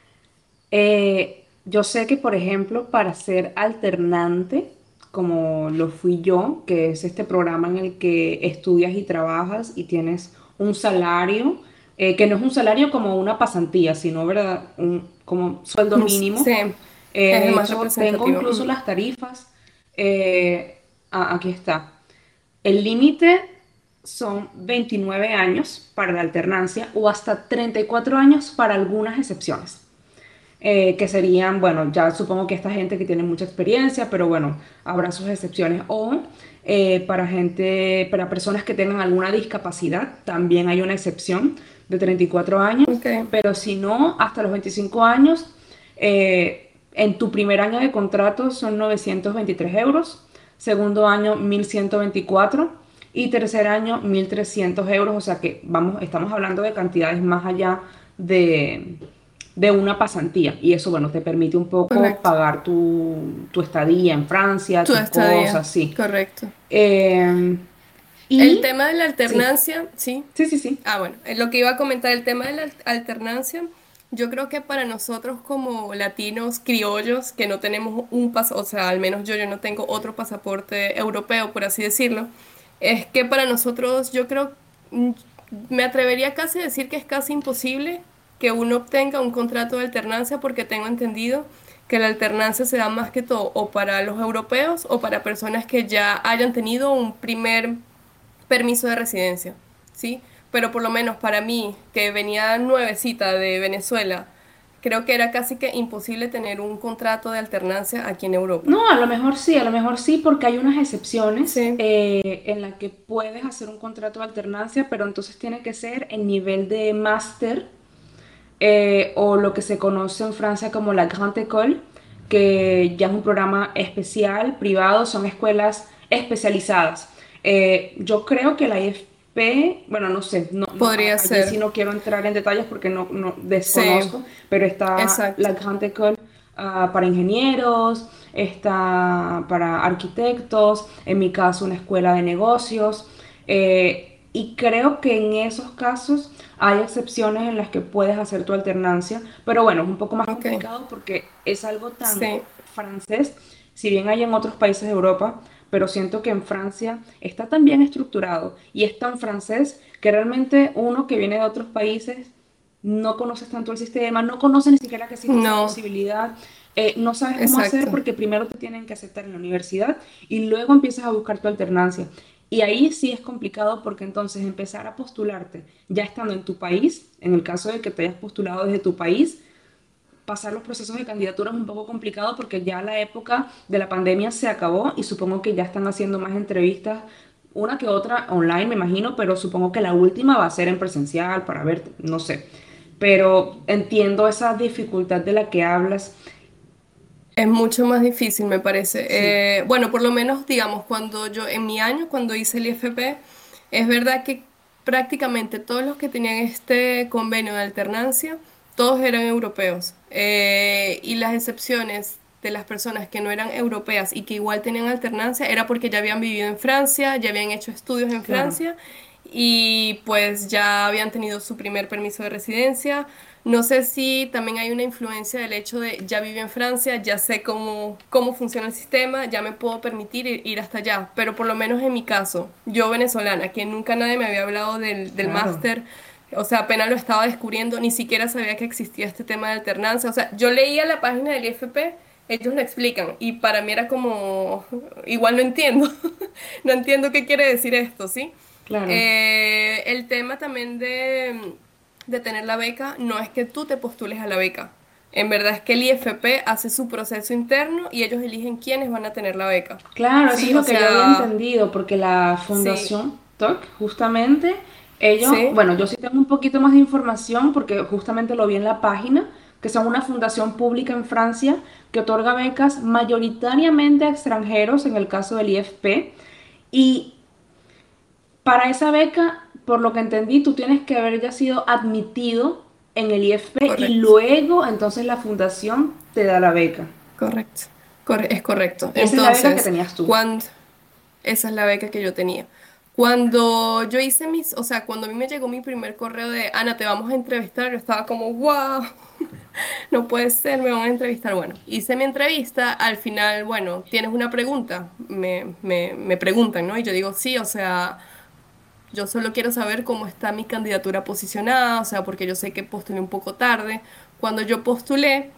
eh, yo sé que, por ejemplo, para ser alternante, como lo fui yo, que es este programa en el que estudias y trabajas y tienes un salario, eh, que no es un salario como una pasantía, sino, ¿verdad? Un, como sueldo
Sí,
mínimo. Eh,
es el
de
más
hecho, tengo
representativo.
incluso las tarifas. Eh, ah, aquí está. El límite son veintinueve años para la alternancia o hasta treinta y cuatro años para algunas excepciones. Eh, que serían, bueno, ya supongo que esta gente que tiene mucha experiencia, pero bueno, habrá sus excepciones. O eh, para gente, para personas que tengan alguna discapacidad, también hay una excepción de treinta y cuatro años,
Ok,
pero si no, hasta los veinticinco años, eh, en tu primer año de contrato son novecientos veintitrés euros, segundo año mil ciento veinticuatro y tercer año mil trescientos euros, o sea que vamos, estamos hablando de cantidades más allá de, de una pasantía y eso, bueno, te permite un poco
correcto.
pagar tu, tu estadía en Francia,
Tu
tus
estadía,
cosas, sí.
correcto.
Eh,
El
y
tema de la
sí,
alternancia, sí.
sí, sí, sí,
Ah, bueno, eh, lo que iba a comentar, el tema de la al- alternancia, yo creo que para nosotros como latinos criollos, que no tenemos un pasaporte, o sea, al menos yo, yo no tengo otro pasaporte europeo, por así decirlo, es que para nosotros yo creo, mm, me atrevería casi a decir que es casi imposible que uno obtenga un contrato de alternancia porque tengo entendido que la alternancia se da más que todo o para los europeos o para personas que ya hayan tenido un primer permiso de residencia, ¿sí? Pero por lo menos para mí, que venía nuevecita de Venezuela, creo que era casi que imposible tener un contrato de alternancia aquí en Europa.
no, a lo mejor sí, a lo mejor sí, porque hay unas excepciones
Sí,
eh, en las que puedes hacer un contrato de alternancia, pero entonces tiene que ser en nivel de máster eh, o lo que se conoce en Francia como la Grande École, que ya es un programa especial, privado, son escuelas especializadas. Eh, yo creo que la I F P, bueno, no sé, no, no, a-
podría
allí sí
ser.
no quiero entrar en detalles porque no, no
Sí,
desconozco, pero está
exacto.
la Grande École ah, para ingenieros, está para arquitectos, en mi caso una escuela de negocios. Eh, Y creo que en esos casos hay excepciones en las que puedes hacer tu alternancia, pero bueno, es un poco más
Ok,
complicado porque es algo tan
sí,
francés, si bien hay en otros países de Europa, pero siento que en Francia está tan bien estructurado y es tan francés que realmente uno que viene de otros países no conoces tanto el sistema, no conoces ni siquiera que existe esa
no,
posibilidad, eh, no sabes cómo hacer
exacto.
porque primero te tienen que aceptar en la universidad y luego empiezas a buscar tu alternancia. Y ahí sí es complicado porque entonces empezar a postularte ya estando en tu país, en el caso de que te hayas postulado desde tu país, pasar los procesos de candidatura es un poco complicado porque ya la época de la pandemia se acabó y supongo que ya están haciendo más entrevistas, una que otra online, me imagino, pero supongo que la última va a ser en presencial para ver, no sé. Pero entiendo esa dificultad de la que hablas.
Es mucho más difícil, me parece.
Sí,
Eh, bueno, por lo menos, digamos, cuando yo, en mi año, cuando hice el I F P, es verdad que prácticamente todos los que tenían este convenio de alternancia, todos eran europeos. Eh, y las excepciones de las personas que no eran europeas y que igual tenían alternancia era porque ya habían vivido en Francia, ya habían hecho estudios en
claro.
Francia y pues ya habían tenido su primer permiso de residencia. No sé si también hay una influencia del hecho de ya vivo en Francia, ya sé cómo, cómo funciona el sistema, ya me puedo permitir ir, ir hasta allá. Pero por lo menos en mi caso, yo venezolana, que nunca nadie me había hablado del, del
Claro.
máster, o sea, apenas lo estaba descubriendo, ni siquiera sabía que existía este tema de alternancia. O sea, yo leía la página del I F P, ellos lo explican, y para mí era como, igual no entiendo, no entiendo qué quiere decir esto, ¿sí?
Claro.
Eh, el tema también de, de tener la beca no es que tú te postules a la beca. En verdad es que el I F P hace su proceso interno y ellos eligen quiénes van a tener la beca.
Claro, eso es
Sí, o
lo que yo había
sea,
entendido, porque la
sí,
Fundación T O C, justamente, ellos,
sí,
bueno, yo sí tengo un poquito más de información porque justamente lo vi en la página, que son una fundación pública en Francia que otorga becas mayoritariamente a extranjeros, en el caso del I F P, y para esa beca, por lo que entendí, tú tienes que haber ya sido admitido en el I F P y
correcto,
luego entonces la fundación te da la beca.
correcto, corre- es correcto.
Y esa es la beca que
Entonces,
tenías tú.
cuando, esa es la beca que yo tenía. Cuando yo hice mis, o sea, cuando a mí me llegó mi primer correo de Ana, te vamos a entrevistar, yo estaba como, wow, no puede ser, me van a entrevistar. Bueno, hice mi entrevista, al final, bueno, tienes una pregunta, me, me, me preguntan, ¿no? Y yo digo, sí, o sea, yo solo quiero saber cómo está mi candidatura posicionada, o sea, porque yo sé que postulé un poco tarde. Cuando yo postulé,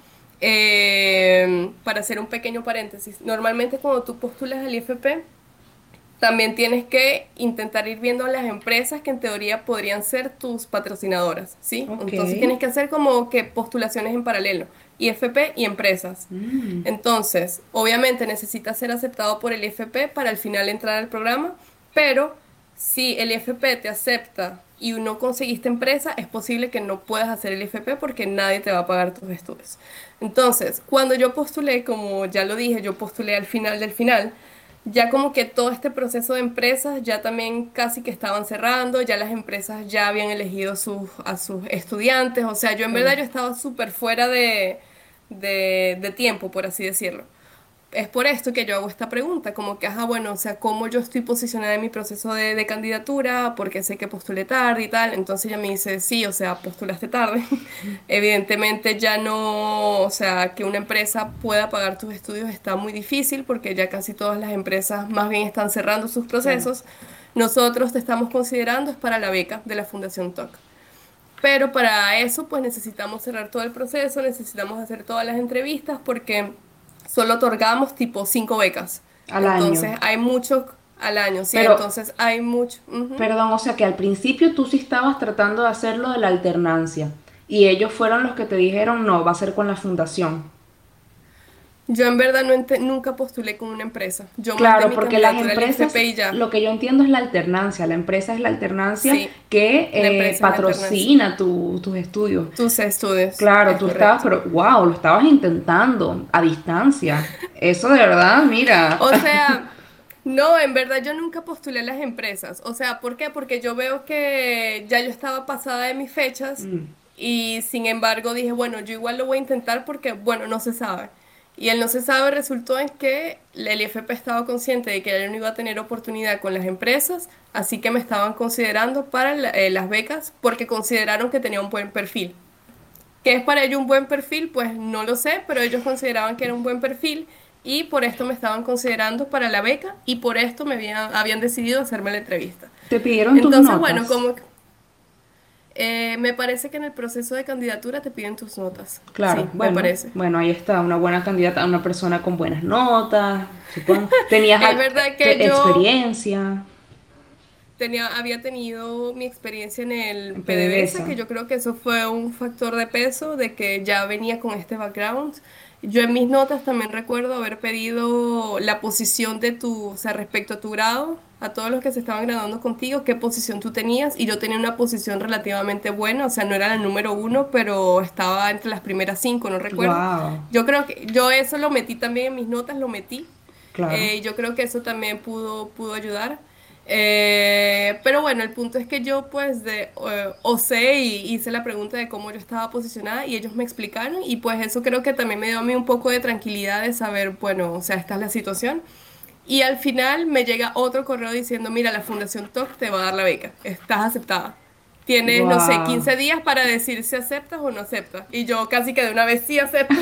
eh, para hacer un pequeño paréntesis, normalmente cuando tú postulas al I F P, también tienes que intentar ir viendo las empresas que en teoría podrían ser tus patrocinadoras, ¿sí?
Ok.
Entonces tienes que hacer como que postulaciones en paralelo, I F P y empresas.
Mm,
Entonces, obviamente necesitas ser aceptado por el I F P para al final entrar al programa, pero si el I F P te acepta y no conseguiste empresa, es posible que no puedas hacer el I F P porque nadie te va a pagar tus estudios. Entonces, cuando yo postulé, como ya lo dije, yo postulé al final del final, ya como que todo este proceso de empresas ya también casi que estaban cerrando, ya las empresas ya habían elegido sus, a sus estudiantes, o sea, yo en verdad
claro.
yo estaba súper fuera de, de, de tiempo, por así decirlo. Es por esto que yo hago esta pregunta, como que, ajá, bueno, o sea, cómo yo estoy posicionada en mi proceso de, de candidatura, porque sé que postulé tarde y tal, entonces ella me dice, sí, o sea, postulaste tarde. Evidentemente ya no, o sea, que una empresa pueda pagar tus estudios está muy difícil, porque ya casi todas las empresas más bien están cerrando sus
Claro.
procesos. Nosotros te estamos considerando es para la beca de la Fundación T O C. Pero para eso, pues necesitamos cerrar todo el proceso, necesitamos hacer todas las entrevistas porque solo otorgamos tipo cinco becas.
Al año.
Entonces hay mucho al año, sí,
Pero,
entonces hay mucho. Ujú.
perdón, o sea que al principio tú sí estabas tratando de hacerlo de la alternancia y ellos fueron los que te dijeron, no, va a ser con la fundación.
Yo en verdad no ente- nunca postulé con una empresa. Yo mandé
Claro,
mi
porque las
candidatura al
empresas,
I F P y ya.
lo que yo entiendo es la alternancia. La empresa es la alternancia
Sí,
que
la
eh,
empresa es la alternancia.
patrocina tu- tus estudios.
Tus estudios,
Claro,
es
tú estabas,
correcto.
pero wow, lo estabas intentando a distancia. Eso de verdad, mira.
O sea, no, en verdad yo nunca postulé a las empresas. O sea, ¿por qué? Porque yo veo que ya yo estaba pasada de mis fechas
Mm,
y sin embargo dije, bueno, yo igual lo voy a intentar porque, bueno, no se sabe. Y el no se sabe resultó en que el I F P estaba consciente de que yo no iba a tener oportunidad con las empresas, así que me estaban considerando para la- eh, las becas porque consideraron que tenía un buen perfil. ¿Qué es para ello un buen perfil? Pues no lo sé, pero ellos consideraban que era un buen perfil y por esto me estaban considerando para la beca y por esto me habían, habían decidido hacerme la entrevista.
Te pidieron tus
Entonces, bueno,
notas.
como eh, me parece que en el proceso de candidatura te piden tus notas.
Claro,
Sí, me
bueno,
parece.
bueno, ahí está, una buena candidata, una persona con buenas notas, supongo. Tenías
Es
al-
verdad que
te-
yo
experiencia
tenía, había tenido mi experiencia en el
en
PDVSA, que
P D V S A.
yo creo que eso fue un factor de peso, de que ya venía con este background. Yo en mis notas también recuerdo haber pedido la posición de tu, o sea, respecto a tu grado, a todos los que se estaban graduando contigo, qué posición tú tenías, y yo tenía una posición relativamente buena, o sea, no era la número uno, pero estaba entre las primeras cinco, no recuerdo.
Wow,
Yo creo que yo eso lo metí también en mis notas, lo metí.
claro.
Eh, yo creo que eso también pudo, pudo ayudar. Eh, pero bueno, el punto es que yo pues de, eh, osé y hice la pregunta de cómo yo estaba posicionada y ellos me explicaron y pues eso creo que también me dio a mí un poco de tranquilidad de saber, bueno, o sea, esta es la situación. Y al final me llega otro correo diciendo, mira, la Fundación T O C te va a dar la beca, estás aceptada. Tienes, no sé,
Wow.
quince días para decir si aceptas o no aceptas. Y yo casi que de una vez sí acepto,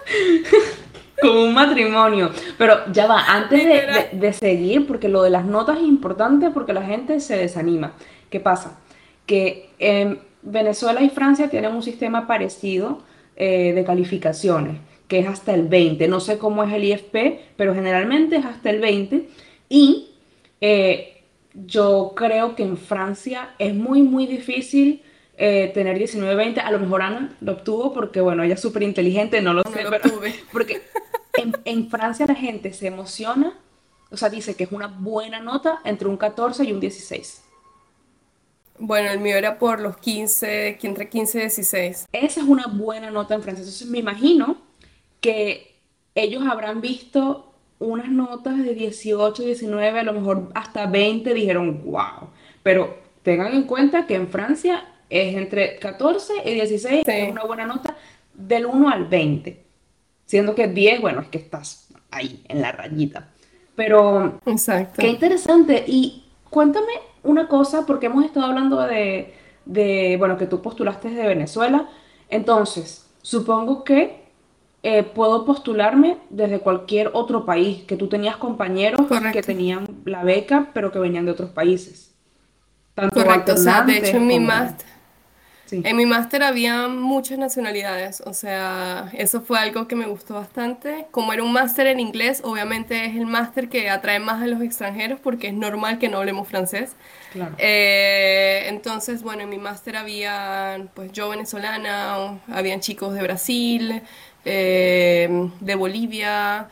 Como un matrimonio. Pero ya va, antes de,
literal.
de- de seguir, porque lo de las notas es importante porque la gente se desanima. ¿Qué pasa? Que em, Venezuela y Francia tienen un sistema parecido eh, de calificaciones, que es hasta el veinte. No sé cómo es el I F P, pero generalmente es hasta el veinte. Y eh, yo creo que en Francia es muy, muy difícil eh, tener diecinueve veinte. A lo mejor Ana lo obtuvo porque, bueno, ella es súper inteligente, no lo
No
sé,
lo
pero
obtuve.
porque en, en Francia la gente se emociona, o sea, dice que es una buena nota entre un catorce y un dieciséis.
Bueno, el mío era por los quince, que entre quince y dieciséis.
Esa es una buena nota en Francia. Entonces me imagino que ellos habrán visto unas notas de dieciocho, diecinueve, a lo mejor hasta veinte, dijeron, wow. Pero tengan en cuenta que en Francia es entre catorce y dieciséis, es
Sí,
una buena nota del uno al veinte. Siendo que diez, bueno, es que estás ahí, en la rayita. Pero qué
exacto.
interesante. Y cuéntame una cosa, porque hemos estado hablando de, de, bueno, que tú postulaste desde Venezuela. Entonces, supongo que eh, puedo postularme desde cualquier otro país, que tú tenías compañeros que
Correcto.
tenían la beca, pero que venían de otros países, tanto
Correcto. O sea, de hecho
alternantes
en mi
como...
máster,
Sí,
en mi máster había muchas nacionalidades. O sea, eso fue algo que me gustó bastante. Como era un máster en inglés, obviamente es el máster que atrae más a los extranjeros porque es normal que no hablemos francés.
claro.
Eh, entonces, bueno, en mi máster había, pues yo venezolana, habían chicos de Brasil, eh, de Bolivia,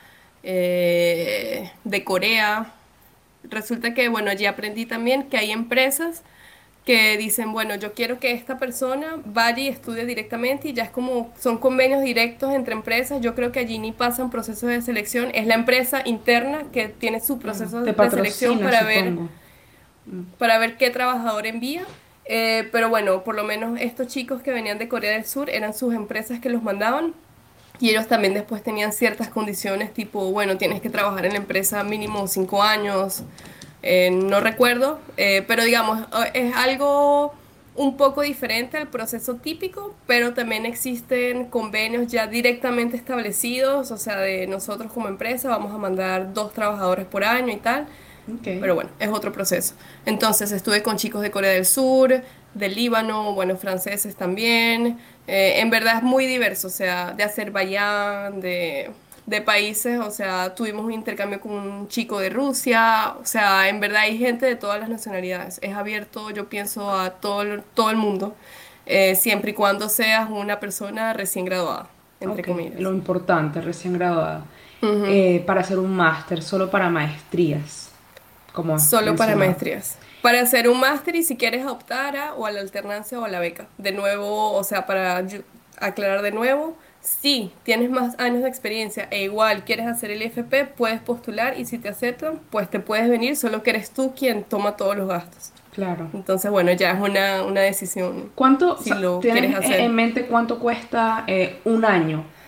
eh, de Corea. Resulta que, bueno, allí aprendí también que hay empresas que dicen, bueno, yo quiero que esta persona vaya y estudie directamente y ya es como, son convenios directos entre empresas. Yo creo que allí ni pasan procesos de selección, es la empresa interna que tiene su
Claro.
proceso
Te
de selección
patrocina,
para ver
supongo.
para ver qué trabajador envía. Eh, pero bueno, por lo menos estos chicos que venían de Corea del Sur eran sus empresas que los mandaban y ellos también después tenían ciertas condiciones tipo, bueno, tienes que trabajar en la empresa mínimo cinco años, eh, no recuerdo, eh, pero digamos, eh, es algo un poco diferente al proceso típico, pero también existen convenios ya directamente establecidos, o sea, de nosotros como empresa vamos a mandar dos trabajadores por año y tal.
Ok.
Pero bueno, es otro proceso. Entonces estuve con chicos de Corea del Sur, del Líbano, bueno, franceses también. Eh, en verdad es muy diverso, o sea, de Azerbaiyán, de, de países, o sea, tuvimos un intercambio con un chico de Rusia, o sea, en verdad hay gente de todas las nacionalidades. Es abierto, yo pienso, a todo, el- todo el mundo, eh, siempre y cuando seas una persona recién graduada, entre
Ok, lo
comillas.
importante, recién graduada.
Ujú.
Eh, para hacer un máster, solo para maestrías, como has
Solo para
mencionado.
maestrías. Para hacer un máster y si quieres optar a o a la alternancia o a la beca. De nuevo, o sea, para yu- aclarar de nuevo, si tienes más años de experiencia e igual quieres hacer el I F P, puedes postular y si te aceptan, pues te puedes venir, solo que eres tú quien toma todos los gastos.
Claro.
Entonces, bueno, ya es una, una decisión
¿Cuánto, o
si
sea,
lo quieres
tienes
hacer.
en mente cuánto cuesta eh, un año?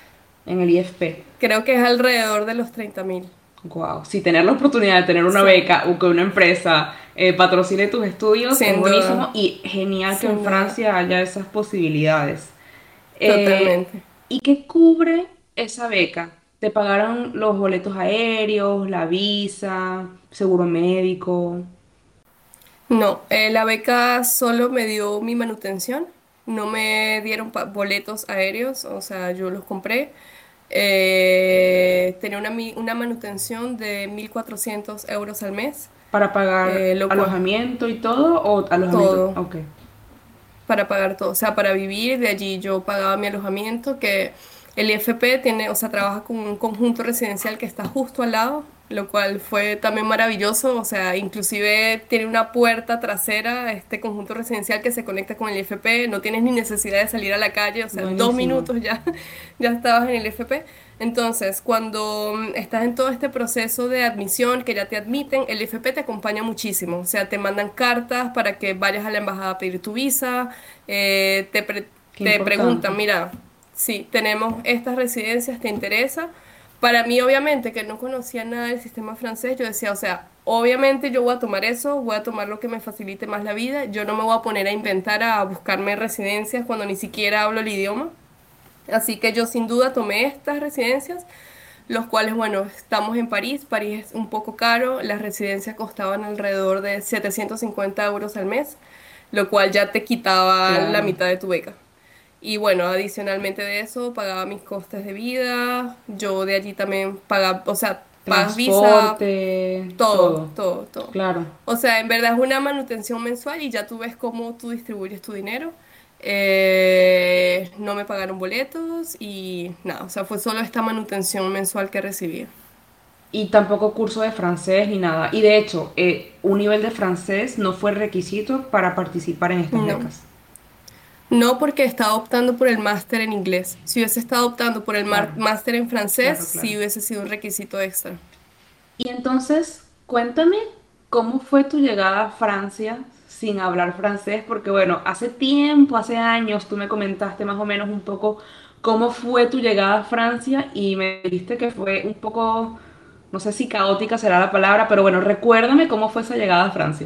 en el I F P.
Creo que es alrededor de los treinta mil.
Wow, si tener la oportunidad de tener una
Sí,
beca o que una empresa eh, patrocine tus estudios es
sin
buenísimo
duda,
y genial que en
sin duda,
Francia haya esas posibilidades. Eh,
totalmente.
¿Y qué cubre esa beca? ¿Te pagaron los boletos aéreos, la visa, seguro médico?
No, eh, la beca solo me dio mi manutención, no me dieron pa- boletos aéreos, o sea, yo los compré. Eh, tenía una, mi- una manutención de mil cuatrocientos euros al mes,
¿Para pagar
eh, lo cual,
alojamiento y todo? ¿O alojamiento?
todo,
Ok,
para pagar todo, o sea, para vivir, de allí yo pagaba mi alojamiento, que el I F P tiene, o sea, trabaja con un conjunto residencial que está justo al lado, lo cual fue también maravilloso, o sea, inclusive tiene una puerta trasera, este conjunto residencial que se conecta con el I F P, no tienes ni necesidad de salir a la calle, o sea, dos
buenísimo.
minutos ya, ya estabas en el I F P. Entonces, cuando mm, estás en todo este proceso de admisión, que ya te admiten, el I F P te acompaña muchísimo. O sea, te mandan cartas para que vayas a la embajada a pedir tu visa, eh, te, pre-
Qué
te
importante.
preguntan, mira, sí, tenemos estas residencias, ¿te interesa? Para mí, obviamente, que no conocía nada del sistema francés, yo decía, o sea, obviamente yo voy a tomar eso, voy a tomar lo que me facilite más la vida, yo no me voy a poner a inventar, a buscarme residencias cuando ni siquiera hablo el idioma. Así que yo sin duda tomé estas residencias, los cuales, bueno, estamos en París, París es un poco caro, las residencias costaban alrededor de setecientos cincuenta euros al mes, lo cual ya te quitaba la
Claro.
mitad de tu beca. Y bueno, adicionalmente de eso, pagaba mis costes de vida, yo de allí también pagaba, o sea, pagas visa,
Transporte,
todo,
todo.
todo, todo.
Claro.
O sea, en verdad es una manutención mensual y ya tú ves cómo tú distribuyes tu dinero. Eh, no me pagaron boletos y nada, o sea, fue solo esta manutención mensual que recibí.
Y tampoco curso de francés ni nada. Y de hecho, eh, un nivel de francés no fue requisito para participar en estas
No,
becas.
no porque estaba optando por el máster en inglés. Si hubiese estado optando por el mar-
Claro,
máster en francés,
claro, claro.
sí hubiese sido un requisito extra.
Y entonces, cuéntame cómo fue tu llegada a Francia sin hablar francés, porque bueno, hace tiempo, hace años, tú me comentaste más o menos un poco cómo fue tu llegada a Francia y me dijiste que fue un poco, no sé si caótica será la palabra, pero bueno, recuérdame cómo fue esa llegada a Francia.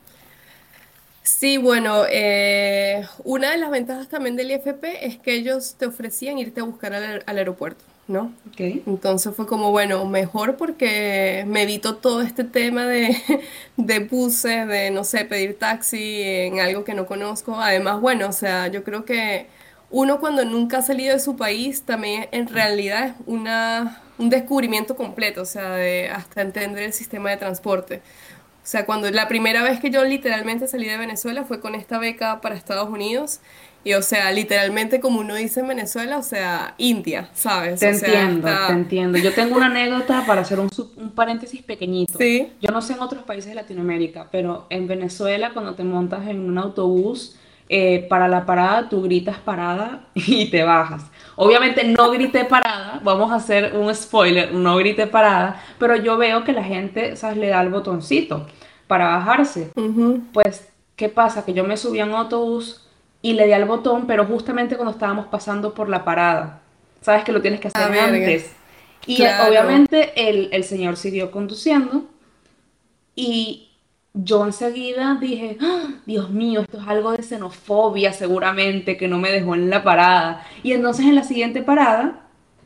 Sí, bueno, eh, una de las ventajas también del I F P es que ellos te ofrecían irte a buscar al, aer- al aeropuerto, ¿no?
Ok,
Entonces fue como, bueno, mejor porque me evito todo este tema de, de buses, de, no sé, pedir taxi en algo que no conozco. Además, bueno, o sea, yo creo que uno cuando nunca ha salido de su país también en realidad es una, un descubrimiento completo, o sea, de hasta entender el sistema de transporte. O sea, cuando la primera vez que yo literalmente salí de Venezuela fue con esta beca para Estados Unidos. Y o sea, literalmente como uno dice en Venezuela, o sea, India, ¿sabes?
te
O sea,
entiendo, te
hasta...
entiendo. Yo tengo una anécdota para hacer un, sub- un paréntesis pequeñito.
Sí,
Yo no sé en otros países de Latinoamérica, pero en Venezuela cuando te montas en un autobús, eh, para la parada tú gritas parada y te bajas. Obviamente no grité parada, vamos a hacer un spoiler, no grité parada, pero yo veo que la gente, ¿sabes? Le da el botoncito para bajarse.
ujú.
Pues, ¿qué pasa? Que yo me subí a un autobús y le di al botón, pero justamente cuando estábamos pasando por la parada. Sabes que lo tienes que
A
hacer
verga,
antes. Y eh,
claro.
obviamente el, el señor siguió conduciendo y yo enseguida dije, "Ah, Dios mío, esto es algo de xenofobia seguramente que no me dejó en la parada". Y entonces en la siguiente parada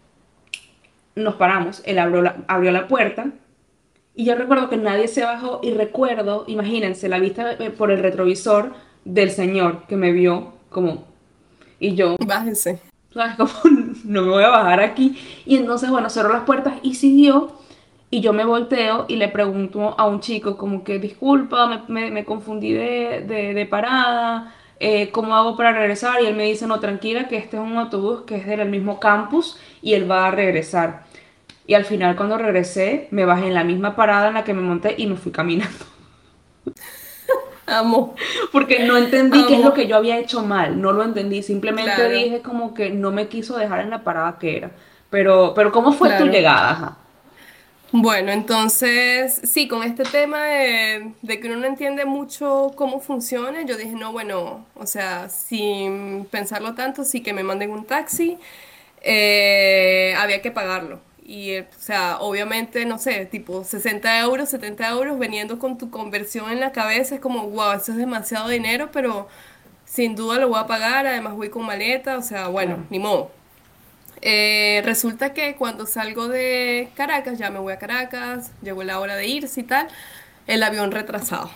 nos paramos, él abrió la, abrió la puerta y yo recuerdo que nadie se bajó y recuerdo, imagínense, la vista eh, por el retrovisor del señor que me vio como, y yo,
Bájense.
¿sabes? Como no me voy a bajar aquí. Y entonces, bueno, cerró las puertas y siguió. Y yo me volteo y le pregunto a un chico como que, disculpa, me, me- me confundí de, de- de parada, eh, ¿cómo hago para regresar? Y él me dice, no, tranquila, que este es un autobús que es del mismo campus y él va a regresar. Y al final cuando regresé, me bajé en la misma parada en la que me monté y me fui caminando.
Amo,
Porque no entendí qué es lo
amo,
que yo había hecho mal, no lo entendí, simplemente
claro,
dije como que no me quiso dejar en la parada que era. Pero, pero ¿cómo fue tu
claro.
llegada? Ajá.
Bueno, entonces, sí, con este tema de, de que uno no entiende mucho cómo funciona, yo dije, no, bueno, o sea, sin pensarlo tanto, sí que me manden un taxi. eh, había que pagarlo. Y, eh, o sea, obviamente, no sé, tipo sesenta euros, setenta euros, veniendo con tu conversión en la cabeza, es como, wow, eso es demasiado dinero, pero sin duda lo voy a pagar, además voy con maleta, o sea, bueno,
Claro.
ni modo. Eh, resulta que cuando salgo de Caracas, ya me voy a Caracas, llegó la hora de irse y tal, el avión retrasado.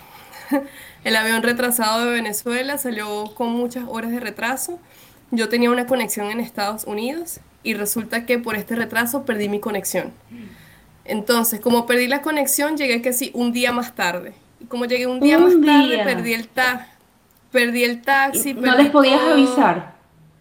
El avión retrasado de Venezuela salió con muchas horas de retraso. Yo tenía una conexión en Estados Unidos y resulta que por este retraso perdí mi conexión. Entonces, como perdí la conexión, llegué que sí un día más tarde. Y como llegué un día
Un
más tarde,
día.
perdí el ta perdí el taxi,
Y no les
perdí
podías
todo.
avisar.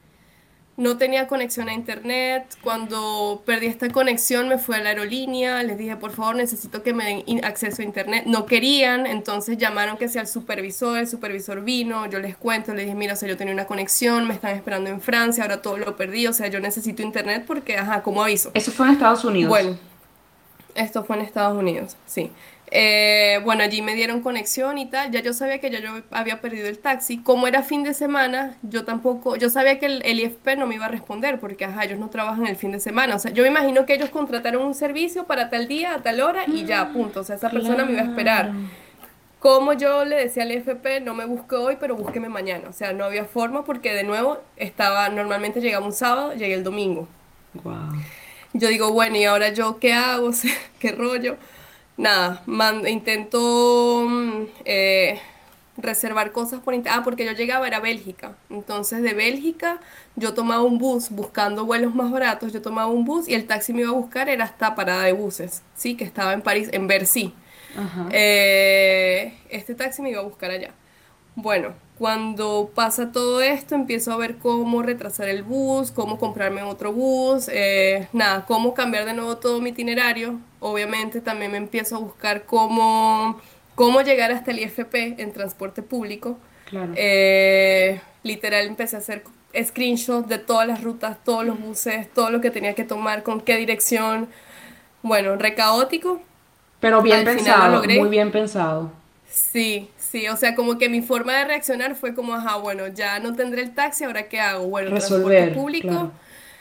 No tenía conexión a internet. Cuando perdí esta conexión me fui a la aerolínea, les dije, por favor, necesito que me den in- acceso a internet. No querían, entonces llamaron que sea el supervisor, el supervisor vino, yo les cuento, les dije, mira, o sea, yo tenía una conexión, me están esperando en Francia, ahora todo lo perdí, o sea, yo necesito internet porque, ajá, ¿cómo aviso?
Eso fue en Estados Unidos.
Bueno, esto fue en Estados Unidos, sí. Eh, bueno, allí me dieron conexión y tal. Ya yo sabía que ya yo había perdido el taxi. Como era fin de semana, yo tampoco, yo sabía que el, el I F P no me iba a responder porque, ajá, ellos no trabajan el fin de semana. O sea, yo me imagino que ellos contrataron un servicio para tal día, a tal hora y ya, punto. O sea, esa persona me iba a esperar.
Claro.
Como yo le decía al I F P, no me busque hoy, pero búsqueme mañana. O sea, no había forma porque de nuevo estaba, normalmente llegaba un sábado, llegué el domingo.
Wow.
Yo digo, bueno, ¿y ahora yo qué hago? O sea, ¿qué rollo? Nada, man- intento mm, eh, reservar cosas por internet. Ah, porque yo llegaba, era Bélgica. Entonces, de Bélgica, yo tomaba un bus buscando vuelos más baratos. Yo tomaba un bus y el taxi me iba a buscar, era hasta parada de buses, ¿sí? Que estaba en París, en Bercy.
Ajá.
Eh, este taxi me iba a buscar allá. Bueno, cuando pasa todo esto, empiezo a ver cómo retrasar el bus, cómo comprarme otro bus, eh, nada, cómo cambiar de nuevo todo mi itinerario. Obviamente también me empiezo a buscar cómo, cómo llegar hasta el I F P en transporte público.
Claro.
Eh, literal empecé a hacer screenshots de todas las rutas, todos los buses, todo lo que tenía que tomar, con qué dirección. Bueno, re caótico.
Pero bien
Al final lo
pensado, muy
logré.
bien pensado.
Sí, sí, o sea, como que mi forma de reaccionar fue como, ajá, bueno, ya no tendré el taxi, ¿ahora qué hago? Bueno, transporte
Resolver,
público.
claro.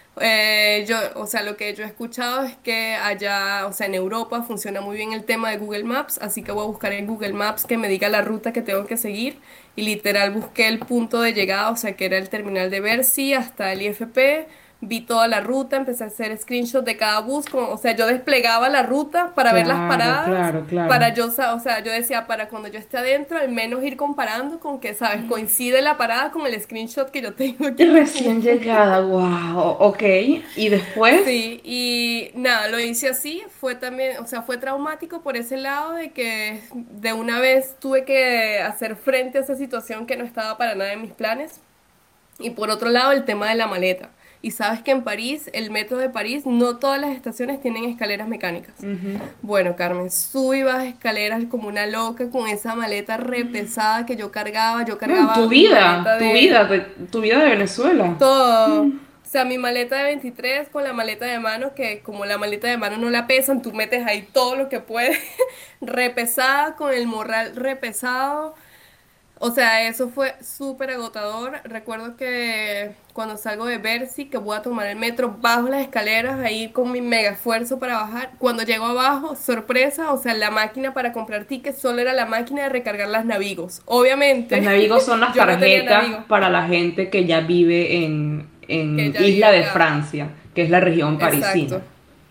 Eh, yo, o sea, lo que yo he escuchado es que allá, o sea, en Europa funciona muy bien el tema de Google Maps, así que voy a buscar en Google Maps que me diga la ruta que tengo que seguir y literal busqué el punto de llegada, o sea, que era el terminal de Bercy hasta el I F P, vi toda la ruta, empecé a hacer screenshots de cada bus, como- o sea, yo desplegaba la ruta para ver las
Claro,
paradas,
claro, claro.
para yo, sa- o sea, yo decía, para cuando yo esté adentro, al menos ir comparando con que, ¿sabes? Coincide la parada con el screenshot que yo tengo aquí
Y
en mi
recién
teléfono.
llegada, wow, ok. ¿Y después?
Sí, y nada, lo hice así, fue también, o sea, fue traumático por ese lado de que de una vez tuve que hacer frente a esa situación que no estaba para nada en mis planes. Y por otro lado, el tema de la maleta. Y sabes que en París, el metro de París, no todas las estaciones tienen escaleras mecánicas.
Ujú.
Bueno, Carmen, subí bajas escaleras como una loca con esa maleta re pesada que yo cargaba. Yo
No, tu
cargaba mi
vida,
maleta
tu
de
vida, de- tu vida de Venezuela.
todo. O sea, mi maleta de veintitrés con la maleta de mano, que como la maleta de mano no la pesan, tú metes ahí todo lo que puedes. Re pesada, con el morral re pesado. O sea, eso fue súper agotador. Recuerdo que cuando salgo de Bercy, que voy a tomar el metro, bajo las escaleras ahí con mi mega esfuerzo para bajar. Cuando llego abajo, sorpresa, o sea, la máquina para comprar tickets solo era la máquina de recargar las Navigos.
Las
Obviamente,
Navigo son las
yo no tenía
tarjetas
Navigo,
para la gente que ya vive en,
que
en
ya vive
Isla de
acá.
Francia, que es la región parisina.
Exacto.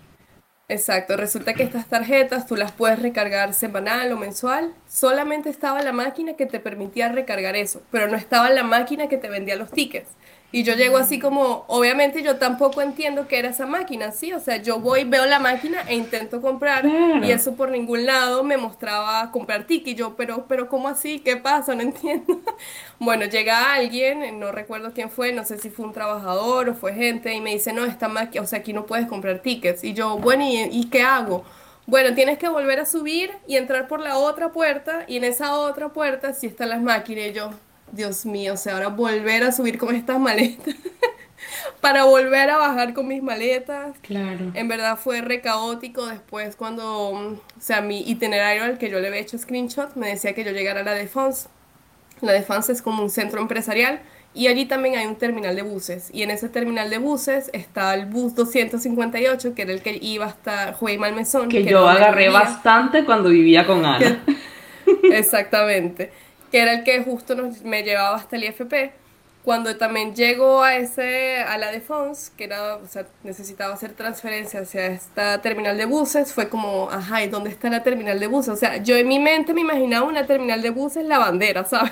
Exacto, resulta que estas tarjetas tú las puedes recargar semanal o mensual. Solamente estaba la máquina que te permitía recargar eso, pero no estaba la máquina que te vendía los tickets. Y yo llego así como, obviamente yo tampoco entiendo qué era esa máquina, ¿sí? O sea, yo voy, veo la máquina e intento comprar y
Claro.
eso por ningún lado me mostraba comprar ticket. Y yo, pero, pero ¿cómo así? ¿Qué pasa? No entiendo. Bueno, llega alguien, no recuerdo quién fue, no sé si fue un trabajador o fue gente, y me dice, no, esta máquina, o sea, aquí no puedes comprar tickets. Y yo, bueno, ¿y, y qué hago? Bueno, tienes que volver a subir y entrar por la otra puerta, y en esa otra puerta sí están las máquinas. Y yo, Dios mío, o sea, ahora volver a subir con estas maletas, para volver a bajar con mis maletas.
Claro.
En verdad fue re caótico después cuando, mm, o sea, mi itinerario al que yo le había hecho screenshot me decía que yo llegara a la Défense. La Défense es como un centro empresarial Y allí también hay un terminal de buses. Y en ese terminal de buses está el bus doscientos cincuenta y ocho, que era el que iba hasta Juey Malmezón,
Que
que era
yo
donde yo
agarré
vivía.
bastante cuando vivía con Ana.
Que, exactamente. Que era el que justo nos, me llevaba hasta el I F P. Cuando también llego a ese, a la Défense, que era, o sea, necesitaba hacer transferencia hacia esta terminal de buses, fue como, ajá, ¿y dónde está la terminal de buses? O sea, yo en mi mente me imaginaba una terminal de buses la bandera, ¿sabes?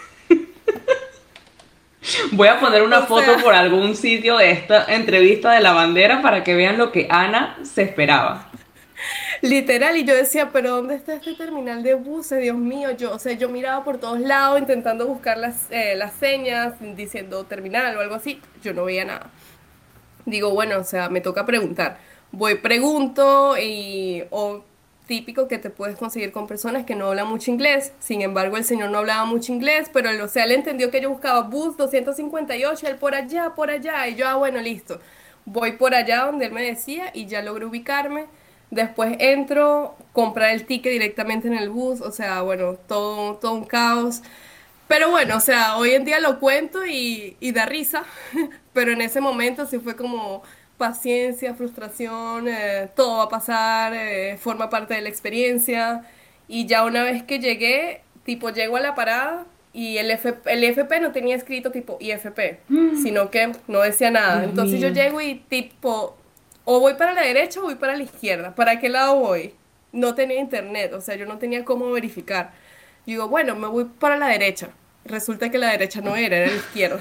Voy a poner una
O
foto
sea,
por algún sitio de esta entrevista de la bandera para que vean lo que Ana se esperaba.
literal, y yo decía, pero ¿dónde está este terminal de buses? Dios mío, yo, o sea, yo miraba por todos lados intentando buscar las, eh, las señas, diciendo terminal o algo así, yo no veía nada. Digo, bueno, o sea, me toca preguntar. Voy, pregunto y, o típico que te puedes conseguir con personas que no hablan mucho inglés. Sin embargo, el señor no hablaba mucho inglés, pero él, o sea, él entendió que yo buscaba bus doscientos cincuenta y ocho, él por allá, por allá, y yo, ah, bueno, listo. Voy por allá donde él me decía y ya logré ubicarme. Después entro, comprar el ticket directamente en el bus, o sea, bueno, todo, todo un caos. Pero bueno, o sea, hoy en día lo cuento y, y da risa, pero en ese momento sí fue como paciencia, frustración, eh, todo va a pasar, eh, forma parte de la experiencia. Y ya una vez que llegué, tipo, llego a la parada y el, F- el I F P no tenía escrito tipo I F P, sino que no decía nada.
Dios
Entonces yo
mío.
llego y tipo, o voy para la derecha o voy para la izquierda. ¿Para qué lado voy? No tenía internet, o sea, yo no tenía cómo verificar. Y digo, bueno, me voy para la derecha. Resulta que la derecha no era, era la izquierda.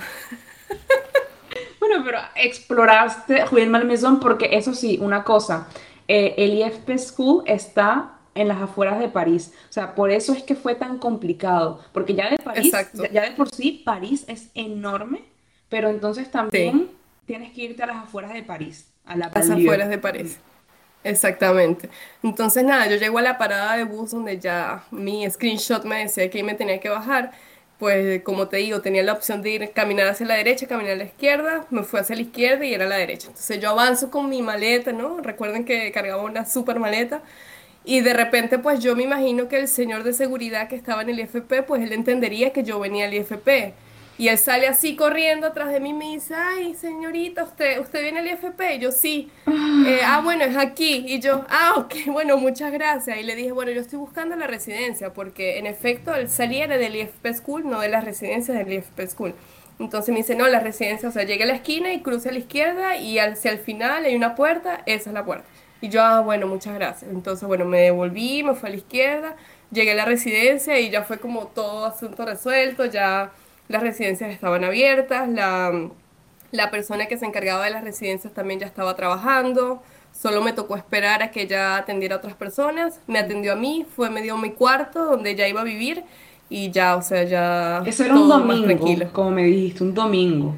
Bueno, pero exploraste Julián Malmaison porque eso sí, una cosa, eh, el I F P School está en las afueras de París. O sea, por eso es que fue tan complicado, porque ya de París, ya,
Exacto,
ya de por sí, París es enorme, pero entonces
sí,
también tienes que irte a las afueras de París, a la
las
banlieue.
afueras de París. Exactamente. Entonces, nada, yo llego a la parada de bus donde ya mi screenshot me decía que ahí me tenía que bajar. Pues, como te digo, tenía la opción de ir caminar hacia la derecha, caminar a la izquierda. Me fui hacia la izquierda y era la derecha. Entonces, yo avanzo con mi maleta, ¿no? Recuerden que cargaba una super maleta. Y de repente, pues yo me imagino que el señor de seguridad que estaba en el I F P, pues él entendería que yo venía al I F P. Y él sale así corriendo atrás de mí y me dice, ay, señorita, ¿usted, usted viene al I F P? Y yo sí. Eh, ah, bueno, es aquí. Y yo, ah, ok, bueno, muchas gracias. Y le dije, bueno, yo estoy buscando la residencia, porque en efecto él salía del I F P School, no de las residencias del I F P School. Entonces me dice, no, la residencia, o sea, llegué a la esquina y cruce a la izquierda y hacia el final hay una puerta, esa es la puerta. Y yo, ah, bueno, muchas gracias. Entonces, bueno, me devolví, me fui a la izquierda, llegué a la residencia y ya fue como todo asunto resuelto, ya las residencias estaban abiertas, la, la persona que se encargaba de las residencias también ya estaba trabajando, solo me tocó esperar a que ella atendiera a otras personas, me atendió a mí, fue, me dio mi cuarto donde ya iba a vivir y ya, o sea, ya
Eso era un
todo más
domingo,
tranquilo.
como me dijiste, un domingo.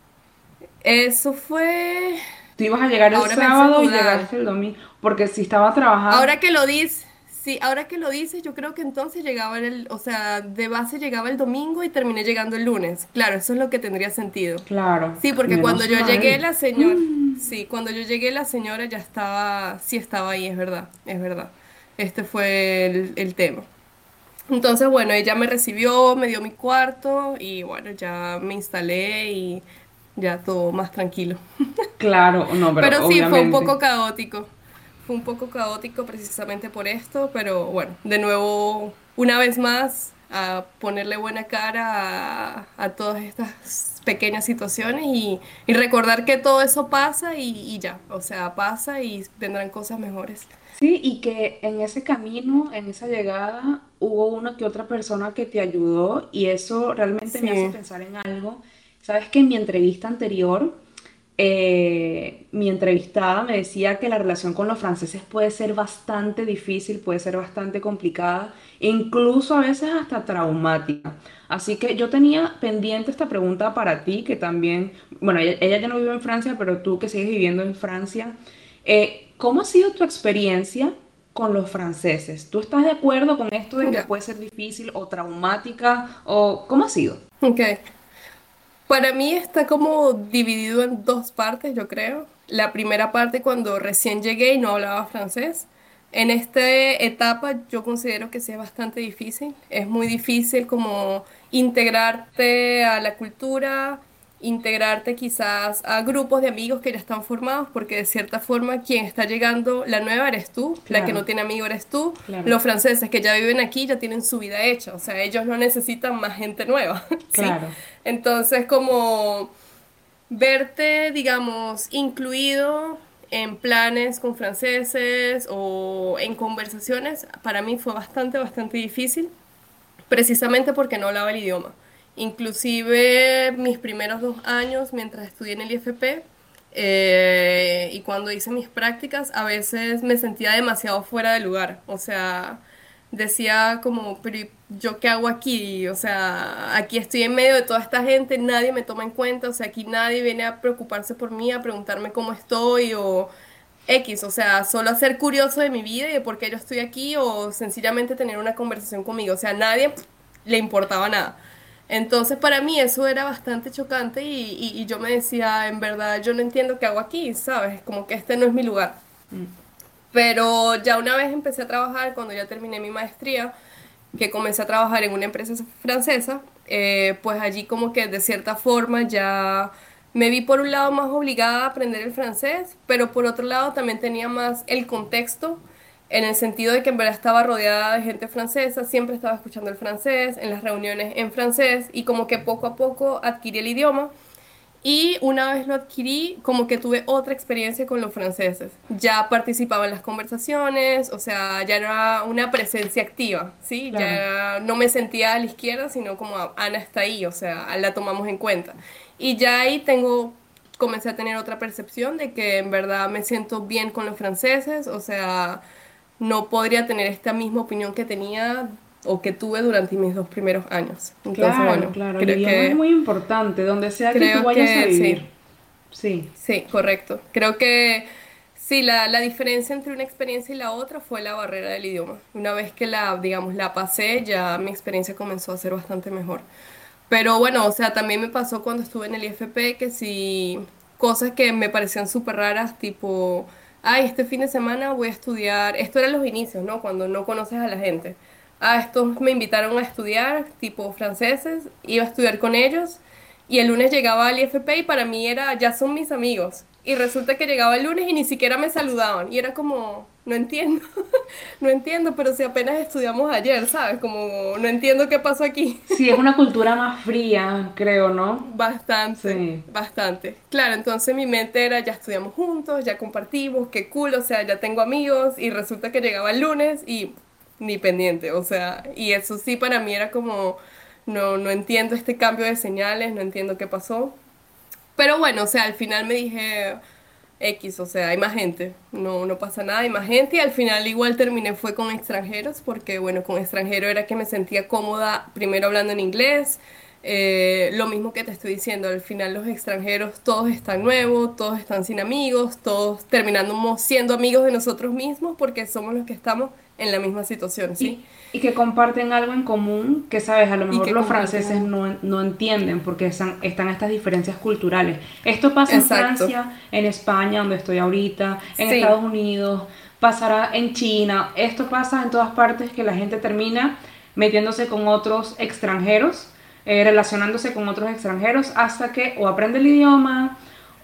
Eso fue,
Tú ibas a llegar el
ahora me haces
sábado y
dudar.
llegaste el domingo, porque si estaba trabajando,
Ahora que lo dices, sí, ahora que lo dices, yo creo que entonces llegaba el, o sea, de base llegaba el domingo y terminé llegando el lunes. Claro, eso es lo que tendría sentido.
claro,
Sí, porque cuando
menos
yo llegué,
mal.
la señora, sí, cuando yo llegué, la señora ya estaba, sí estaba ahí, es verdad, es verdad. Este fue el, el tema. Entonces, bueno, ella me recibió, me dio mi cuarto y bueno, ya me instalé y ya todo más tranquilo.
Claro, no, pero
Pero sí, fue un
obviamente.
poco caótico. Fue un poco caótico precisamente por esto, pero bueno, de nuevo, una vez más, a ponerle buena cara a, a todas estas pequeñas situaciones y, y recordar que todo eso pasa y, y ya, o sea, pasa y vendrán cosas mejores.
Sí, y que en ese camino, en esa llegada, hubo una que otra persona que te ayudó y eso realmente me hace
Sí,
pensar en algo. Sabes que en mi entrevista anterior, eh, mi entrevistada me decía que la relación con los franceses puede ser bastante difícil, puede ser bastante complicada, e incluso a veces hasta traumática. Así que yo tenía pendiente esta pregunta para ti, que también, bueno, ella, ella ya no vive en Francia, pero tú que sigues viviendo en Francia. Eh, ¿cómo ha sido tu experiencia con los franceses? ¿Tú estás de acuerdo con esto de que
ya,
puede ser difícil o traumática? ¿O cómo ha sido?
ok. Para mí está como dividido en dos partes, yo creo. La primera parte cuando recién llegué y no hablaba francés. En esta etapa yo considero que sí es bastante difícil. Es muy difícil como integrarte a la cultura, integrarte quizás a grupos de amigos que ya están formados, porque de cierta forma quien está llegando, la nueva eres tú, la que
Claro,
no tiene amigos eres tú,
claro,
los franceses que ya viven aquí ya tienen su vida hecha, o sea, ellos no necesitan más gente nueva, ¿sí?
claro,
Entonces, como verte, digamos, incluido en planes con franceses o en conversaciones, para mí fue bastante, bastante difícil, precisamente porque no hablaba el idioma. Inclusive mis primeros dos años mientras estudié en el I F P eh, y cuando hice mis prácticas, a veces me sentía demasiado fuera de lugar. O sea, decía como, pero ¿y yo qué hago aquí? O sea, aquí estoy en medio de toda esta gente, nadie me toma en cuenta, o sea, aquí nadie viene a preocuparse por mí, a preguntarme cómo estoy o X, o sea, solo a ser curioso de mi vida y de por qué yo estoy aquí o sencillamente tener una conversación conmigo. O sea, a nadie pff, le importaba nada. Entonces, para mí eso era bastante chocante y, y- y yo me decía, en verdad, yo no entiendo qué hago aquí, ¿sabes? Como que este no es mi lugar.
mm,
Pero ya una vez empecé a trabajar, cuando ya terminé mi maestría, que comencé a trabajar en una empresa francesa, eh, pues allí como que de cierta forma ya me vi por un lado más obligada a aprender el francés, pero por otro lado también tenía más el contexto, en el sentido de que en verdad estaba rodeada de gente francesa, siempre estaba escuchando el francés, en las reuniones en francés, y como que poco a poco adquirí el idioma. Y una vez lo adquirí, como que tuve otra experiencia con los franceses. Ya participaba en las conversaciones, o sea, ya era una presencia activa, ¿sí?
claro.
Ya no me sentía a la izquierda, sino como "Ah, Ana está ahí, o sea, la tomamos en cuenta". Y ya ahí tengo, comencé a tener otra percepción de que en verdad me siento bien con los franceses, o sea, no podría tener esta misma opinión que tenía o que tuve durante mis dos primeros años. Entonces,
Claro,
bueno,
claro, el
creo
idioma es
que,
muy importante, donde sea que tú
creo
vayas a
que sí.
vivir. Sí,
Sí, correcto. Creo que sí, la, la diferencia entre una experiencia y la otra fue la barrera del idioma. Una vez que la, digamos, la pasé, ya mi experiencia comenzó a ser bastante mejor. Pero bueno, o sea, también me pasó cuando estuve en el I F P que sí, cosas que me parecían súper raras, tipo, ay, este fin de semana voy a estudiar, esto eran los inicios, ¿no? Cuando no conoces a la gente. Ah, estos me invitaron a estudiar, tipo franceses, iba a estudiar con ellos y el lunes llegaba al I F P y para mí era, ya son mis amigos. Y resulta que llegaba el lunes y ni siquiera me saludaban. Y era como, no entiendo, no entiendo, pero si apenas estudiamos ayer, ¿sabes? Como, no entiendo qué pasó aquí.
sí, es una cultura más fría, creo, ¿no?
Bastante,
Sí,
bastante. Claro, entonces mi mente era, ya estudiamos juntos, ya compartimos, qué cool, o sea, ya tengo amigos y resulta que llegaba el lunes y ni pendiente, o sea, y eso sí para mí era como, no, no entiendo este cambio de señales, no entiendo qué pasó. Pero bueno, o sea, al final me dije X, o sea, hay más gente, no, no pasa nada, hay más gente y al final igual terminé fue con extranjeros porque bueno, con extranjero era que me sentía cómoda primero hablando en inglés, eh, lo mismo que te estoy diciendo, al final los extranjeros todos están nuevos, todos están sin amigos, todos terminamos siendo amigos de nosotros mismos porque somos los que estamos en la misma situación, ¿sí?
y, y que comparten algo en común que, sabes, a lo
Y
mejor
que
los
comparten
franceses
un...
no, no entienden porque están, están estas diferencias culturales. Esto pasa en
Exacto,
Francia, en España, donde estoy ahorita, en
sí,
Estados Unidos, pasará en China. Esto pasa en todas partes que la gente termina metiéndose con otros extranjeros, eh, relacionándose con otros extranjeros hasta que o aprende el idioma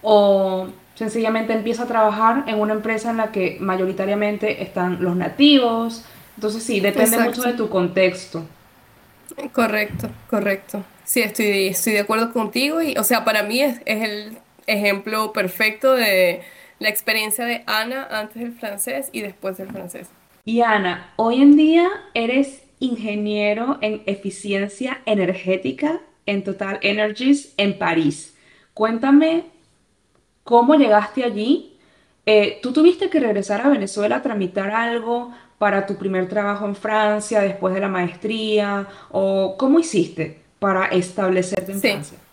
o sencillamente empieza a trabajar en una empresa en la que mayoritariamente están los nativos. Entonces sí, depende mucho de
exacto.
tu contexto.
Correcto, correcto. Sí, estoy, estoy de acuerdo contigo y, o sea, para mí es, es el ejemplo perfecto de la experiencia de Ana antes del francés y después del francés.
Y Ana, hoy en día eres ingeniero en eficiencia energética en Total Energies en París. Cuéntame cómo llegaste allí. Eh, ¿tú tuviste que regresar a Venezuela a tramitar algo para tu primer trabajo en Francia después de la maestría? ¿O cómo hiciste para establecerte en
Sí,
Francia?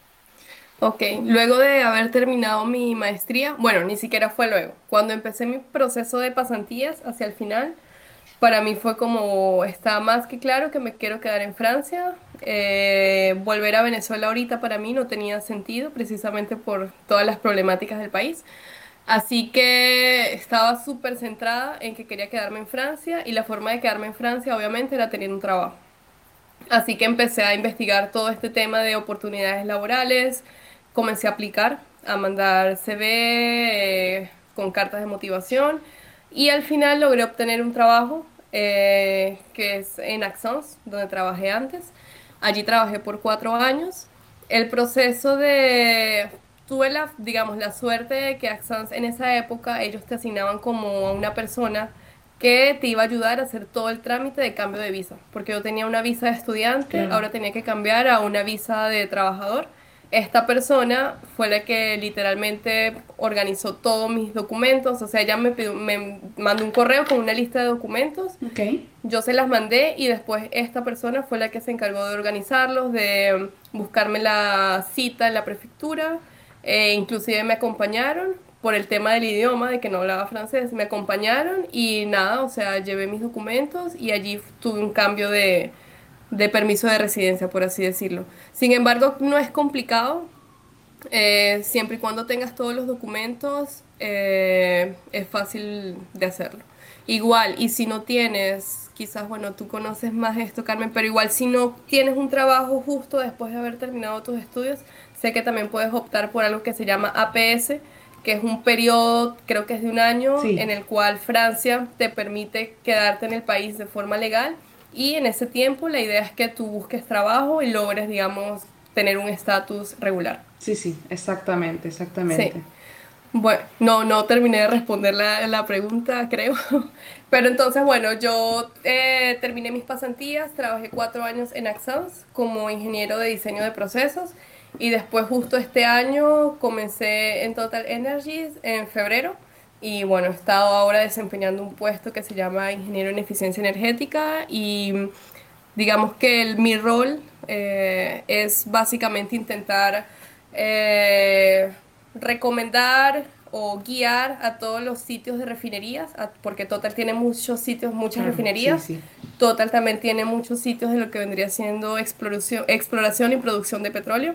ok. Luego de haber terminado mi maestría, bueno, ni siquiera fue luego. Cuando empecé mi proceso de pasantías hacia el final, para mí fue como, está más que claro que me quiero quedar en Francia. Eh, volver a Venezuela ahorita para mí no tenía sentido, precisamente por todas las problemáticas del país. Así que estaba súper centrada en que quería quedarme en Francia y la forma de quedarme en Francia obviamente era teniendo un trabajo. Así que empecé a investigar todo este tema de oportunidades laborales, comencé a aplicar, a mandar C V eh, con cartas de motivación y al final logré obtener un trabajo eh, que es en Axons, donde trabajé antes. Allí trabajé por cuatro años. El proceso de... Tuve la, digamos, la suerte de que Axons en esa época ellos te asignaban como a una persona que te iba a ayudar a hacer todo el trámite de cambio de visa, porque yo tenía una visa de estudiante,
Claro.
ahora tenía que cambiar a una visa de trabajador. Esta persona fue la que literalmente organizó todos mis documentos, o sea, ella me, pidió- me mandó un correo con una lista de documentos,
Ok.
yo se las mandé y después esta persona fue la que se encargó de organizarlos, de buscarme la cita en la prefectura, e inclusive me acompañaron por el tema del idioma, de que no hablaba francés, me acompañaron y nada, o sea, llevé mis documentos y allí tuve un cambio de, de permiso de residencia, por así decirlo. Sin embargo, no es complicado, eh, siempre y cuando tengas todos los documentos, eh, es fácil de hacerlo. Igual, y si no tienes, quizás, bueno, tú conoces más esto, Carmen, pero igual si no tienes un trabajo justo después de haber terminado tus estudios, sé que también puedes optar por algo que se llama A P S, que es un periodo, creo que es de un año, en
Sí.
el cual Francia te permite quedarte en el país de forma legal y en ese tiempo la idea es que tú busques trabajo y logres, digamos, tener un estatus regular.
Sí, sí, exactamente,
Sí.
exactamente.
Bueno, no, no terminé de responder la, la pregunta, creo. Pero entonces, bueno, yo eh, terminé mis pasantías, trabajé cuatro años en Axons como ingeniero de diseño de procesos y después justo este año comencé en Total Energies en febrero y bueno, he estado ahora desempeñando un puesto que se llama ingeniero en eficiencia energética y digamos que el- mi rol eh, es básicamente intentar eh, recomendar o guiar a todos los sitios de refinerías, a- porque Total tiene muchos sitios, muchas
Claro, sí,
refinerías.
sí.
Total también tiene muchos sitios de lo que vendría siendo exploración, exploración y producción de petróleo.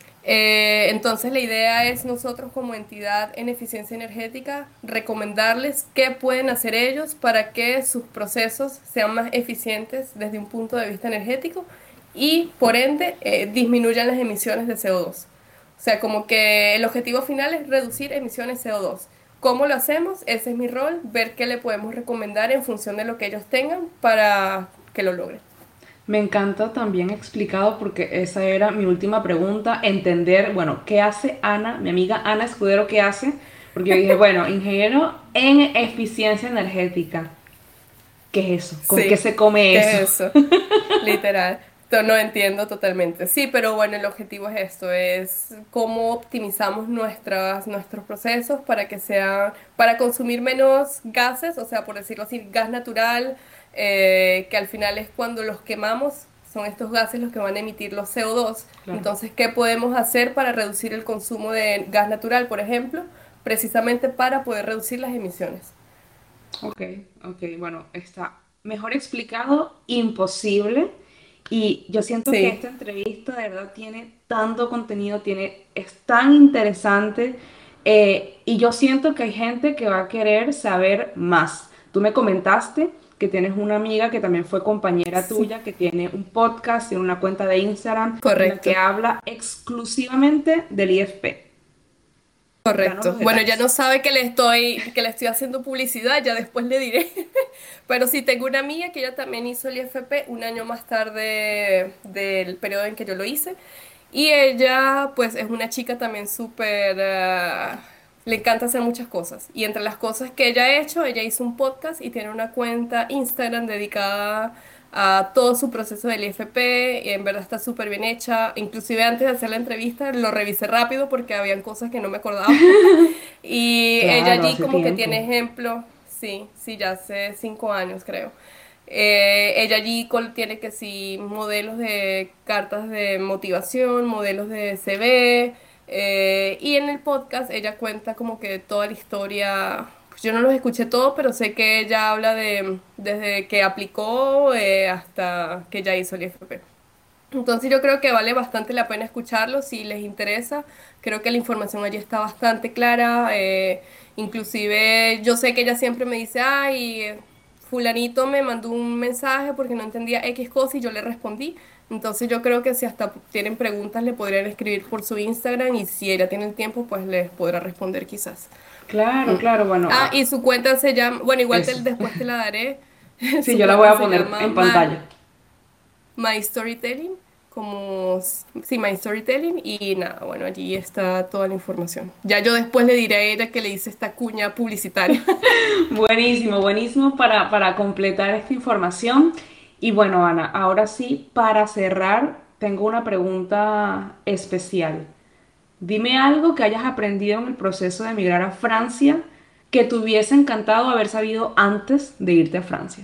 Eh, entonces la idea es nosotros como entidad en eficiencia energética recomendarles qué pueden hacer ellos para que sus procesos sean más eficientes desde un punto de vista energético y por ende eh, disminuyan las emisiones de C O dos. O sea, como que el objetivo final es reducir emisiones C O dos. ¿Cómo lo hacemos? Ese es mi rol, ver qué le podemos recomendar en función de lo que ellos tengan para que lo logren.
Me encanta también explicado porque esa era mi última pregunta, entender, bueno, ¿qué hace Ana, mi amiga Ana Escudero, qué hace? Porque yo dije, bueno, ingeniero en eficiencia energética, ¿qué es eso? ¿Con qué
Sí,
se come eso?
¿qué es eso? Literal. To- No entiendo totalmente. Sí, pero bueno, el objetivo es esto, es cómo optimizamos nuestras, nuestros procesos para que sean, para consumir menos gases, o sea, por decirlo así, gas natural, eh, que al final es cuando los quemamos, son estos gases los que van a emitir los C O dos.
Claro.
Entonces, ¿qué podemos hacer para reducir el consumo de gas natural, por ejemplo? Precisamente para poder reducir las emisiones.
Ok, ok, bueno, está mejor explicado, imposible. Y yo siento que
Sí.
esta entrevista de verdad tiene tanto contenido, tiene, es tan interesante, eh, y yo siento que hay gente que va a querer saber más. Tú me comentaste que tienes una amiga que también fue compañera
Sí,
tuya, que tiene un podcast, tiene una cuenta de Instagram en la que
correcto.
habla exclusivamente del I F P. Danos
Correcto.
los
Bueno, ya
detalles.
no sabe que le estoy, que le estoy haciendo publicidad, ya después le diré. Pero sí, tengo una amiga que ella también hizo el I F P un año más tarde del periodo en que yo lo hice. Y ella, pues, es una chica también súper... ah, le encanta hacer muchas cosas. Y entre las cosas que ella ha hecho, ella hizo un podcast y tiene una cuenta Instagram dedicada a todo su proceso del I F P. Y en verdad está súper bien hecha. Inclusive antes de hacer la entrevista lo revisé rápido porque habían cosas que no me acordaba. Y ella
Claro,
allí
hace
como que
tiempo.
tiene ejemplo, sí, sí, ya hace cinco años creo. Eh, ella allí col- tiene que sí modelos de cartas de motivación, modelos de C V, eh, y en el podcast ella cuenta como que toda la historia, pues yo no los escuché todos, pero sé que ella habla de desde que aplicó eh, hasta que ya hizo el I F P. Entonces yo creo que vale bastante la pena escucharlo si les interesa. Creo que la información allí está bastante clara. Eh, inclusive yo sé que ella siempre me dice, ay, fulanito me mandó un mensaje porque no entendía X cosa y yo le respondí. Entonces yo creo que si hasta tienen preguntas le podrían escribir por su Instagram y si ella tiene el tiempo pues les podrá responder quizás.
Claro, claro, bueno.
Ah, y su cuenta se llama, bueno, igual te,
Eso.
después te la daré.
Sí,
Su
yo la voy a
cuenta se
poner
llama
en pantalla.
My, My Storytelling, como, sí, My Storytelling, y nada, bueno, allí está toda la información. Ya yo después le diré a ella que le hice esta cuña publicitaria.
Buenísimo, buenísimo para, para completar esta información. Y bueno, Ana, ahora sí, para cerrar, tengo una pregunta especial. Dime algo que hayas aprendido en el proceso de emigrar a Francia que te hubiese encantado haber sabido antes de irte a Francia.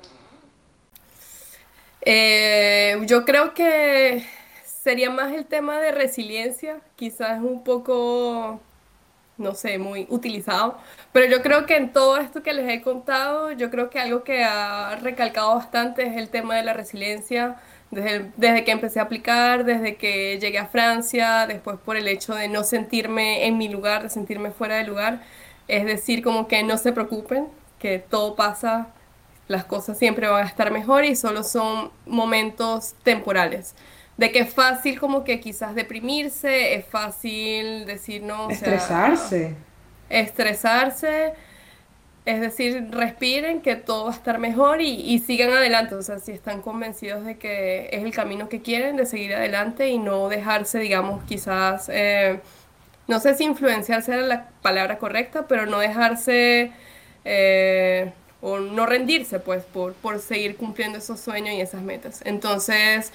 Eh, yo creo que sería más el tema de resiliencia, quizás un poco, no sé, muy utilizado, pero yo creo que en todo esto que les he contado, yo creo que algo que ha recalcado bastante es el tema de la resiliencia, desde, el- desde que empecé a aplicar, desde que llegué a Francia, después por el hecho de no sentirme en mi lugar, de sentirme fuera de lugar, es decir, como que no se preocupen, que todo pasa, las cosas siempre van a estar mejor y solo son momentos temporales. De que es fácil como que quizás deprimirse, es fácil decir no, o sea,
Estresarse.
estresarse, es decir, respiren que todo va a estar mejor y, y sigan adelante, o sea, si están convencidos de que es el camino que quieren, de seguir adelante y no dejarse, digamos, quizás, eh, no sé si influenciarse era la palabra correcta, pero no dejarse eh, o no rendirse, pues, por, por seguir cumpliendo esos sueños y esas metas. Entonces,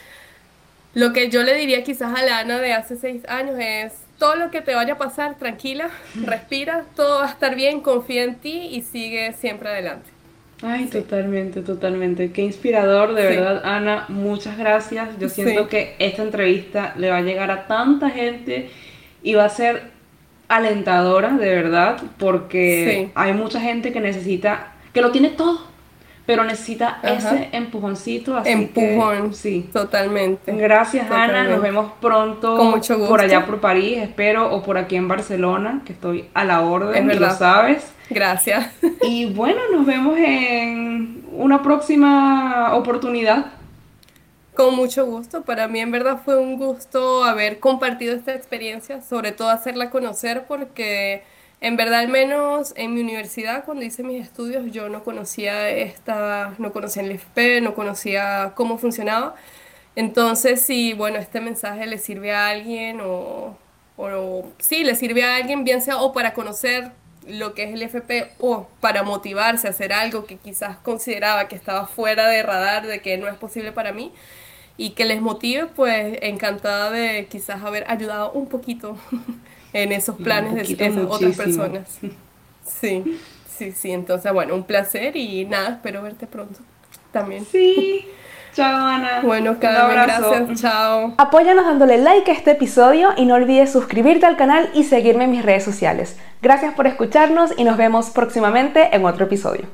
lo que yo le diría quizás a la Ana de hace seis años es, todo lo que te vaya a pasar, tranquila, respira, todo va a estar bien, confía en ti y sigue siempre adelante.
Ay,
Sí,
totalmente, totalmente. Qué inspirador, de
sí,
verdad, Ana. Muchas gracias. Yo siento
sí,
que esta entrevista le va a llegar a tanta gente y va a ser alentadora, de verdad, porque
sí,
hay mucha gente que necesita, que lo tiene todo, pero necesita
ajá,
ese empujoncito, así que
empujón,
sí.
totalmente,
Gracias, Ana. Nos
totalmente.
vemos
Con
pronto
mucho
por allá
gusto,
por París, espero, o por aquí en Barcelona, que estoy a la
es
orden y lo
verdad.
sabes.
Gracias.
Y bueno, nos vemos en una próxima oportunidad.
Con mucho gusto. Para mí en verdad fue un gusto haber compartido esta experiencia, sobre todo hacerla conocer porque en verdad al menos en mi universidad cuando hice mis estudios yo no conocía esta, no conocía el F P, no conocía cómo funcionaba. Entonces si bueno, este mensaje le sirve a alguien o, o sí, le sirve a alguien bien sea o para conocer lo que es el F P o para motivarse a hacer algo que quizás consideraba que estaba fuera de radar, de que no es posible para mí y que les motive, pues encantada de quizás haber ayudado un poquito en esos
Y un
planes de
poquito
esas otras
muchísimo.
personas. Sí, sí, sí, entonces bueno, un placer y nada, espero verte pronto también.
Sí. Chao, Ana.
Bueno,
Un
Carmen,
abrazo.
gracias, chao.
Apóyanos dándole like a este episodio y no olvides suscribirte al canal y seguirme en mis redes sociales. Gracias por escucharnos y nos vemos próximamente en otro episodio.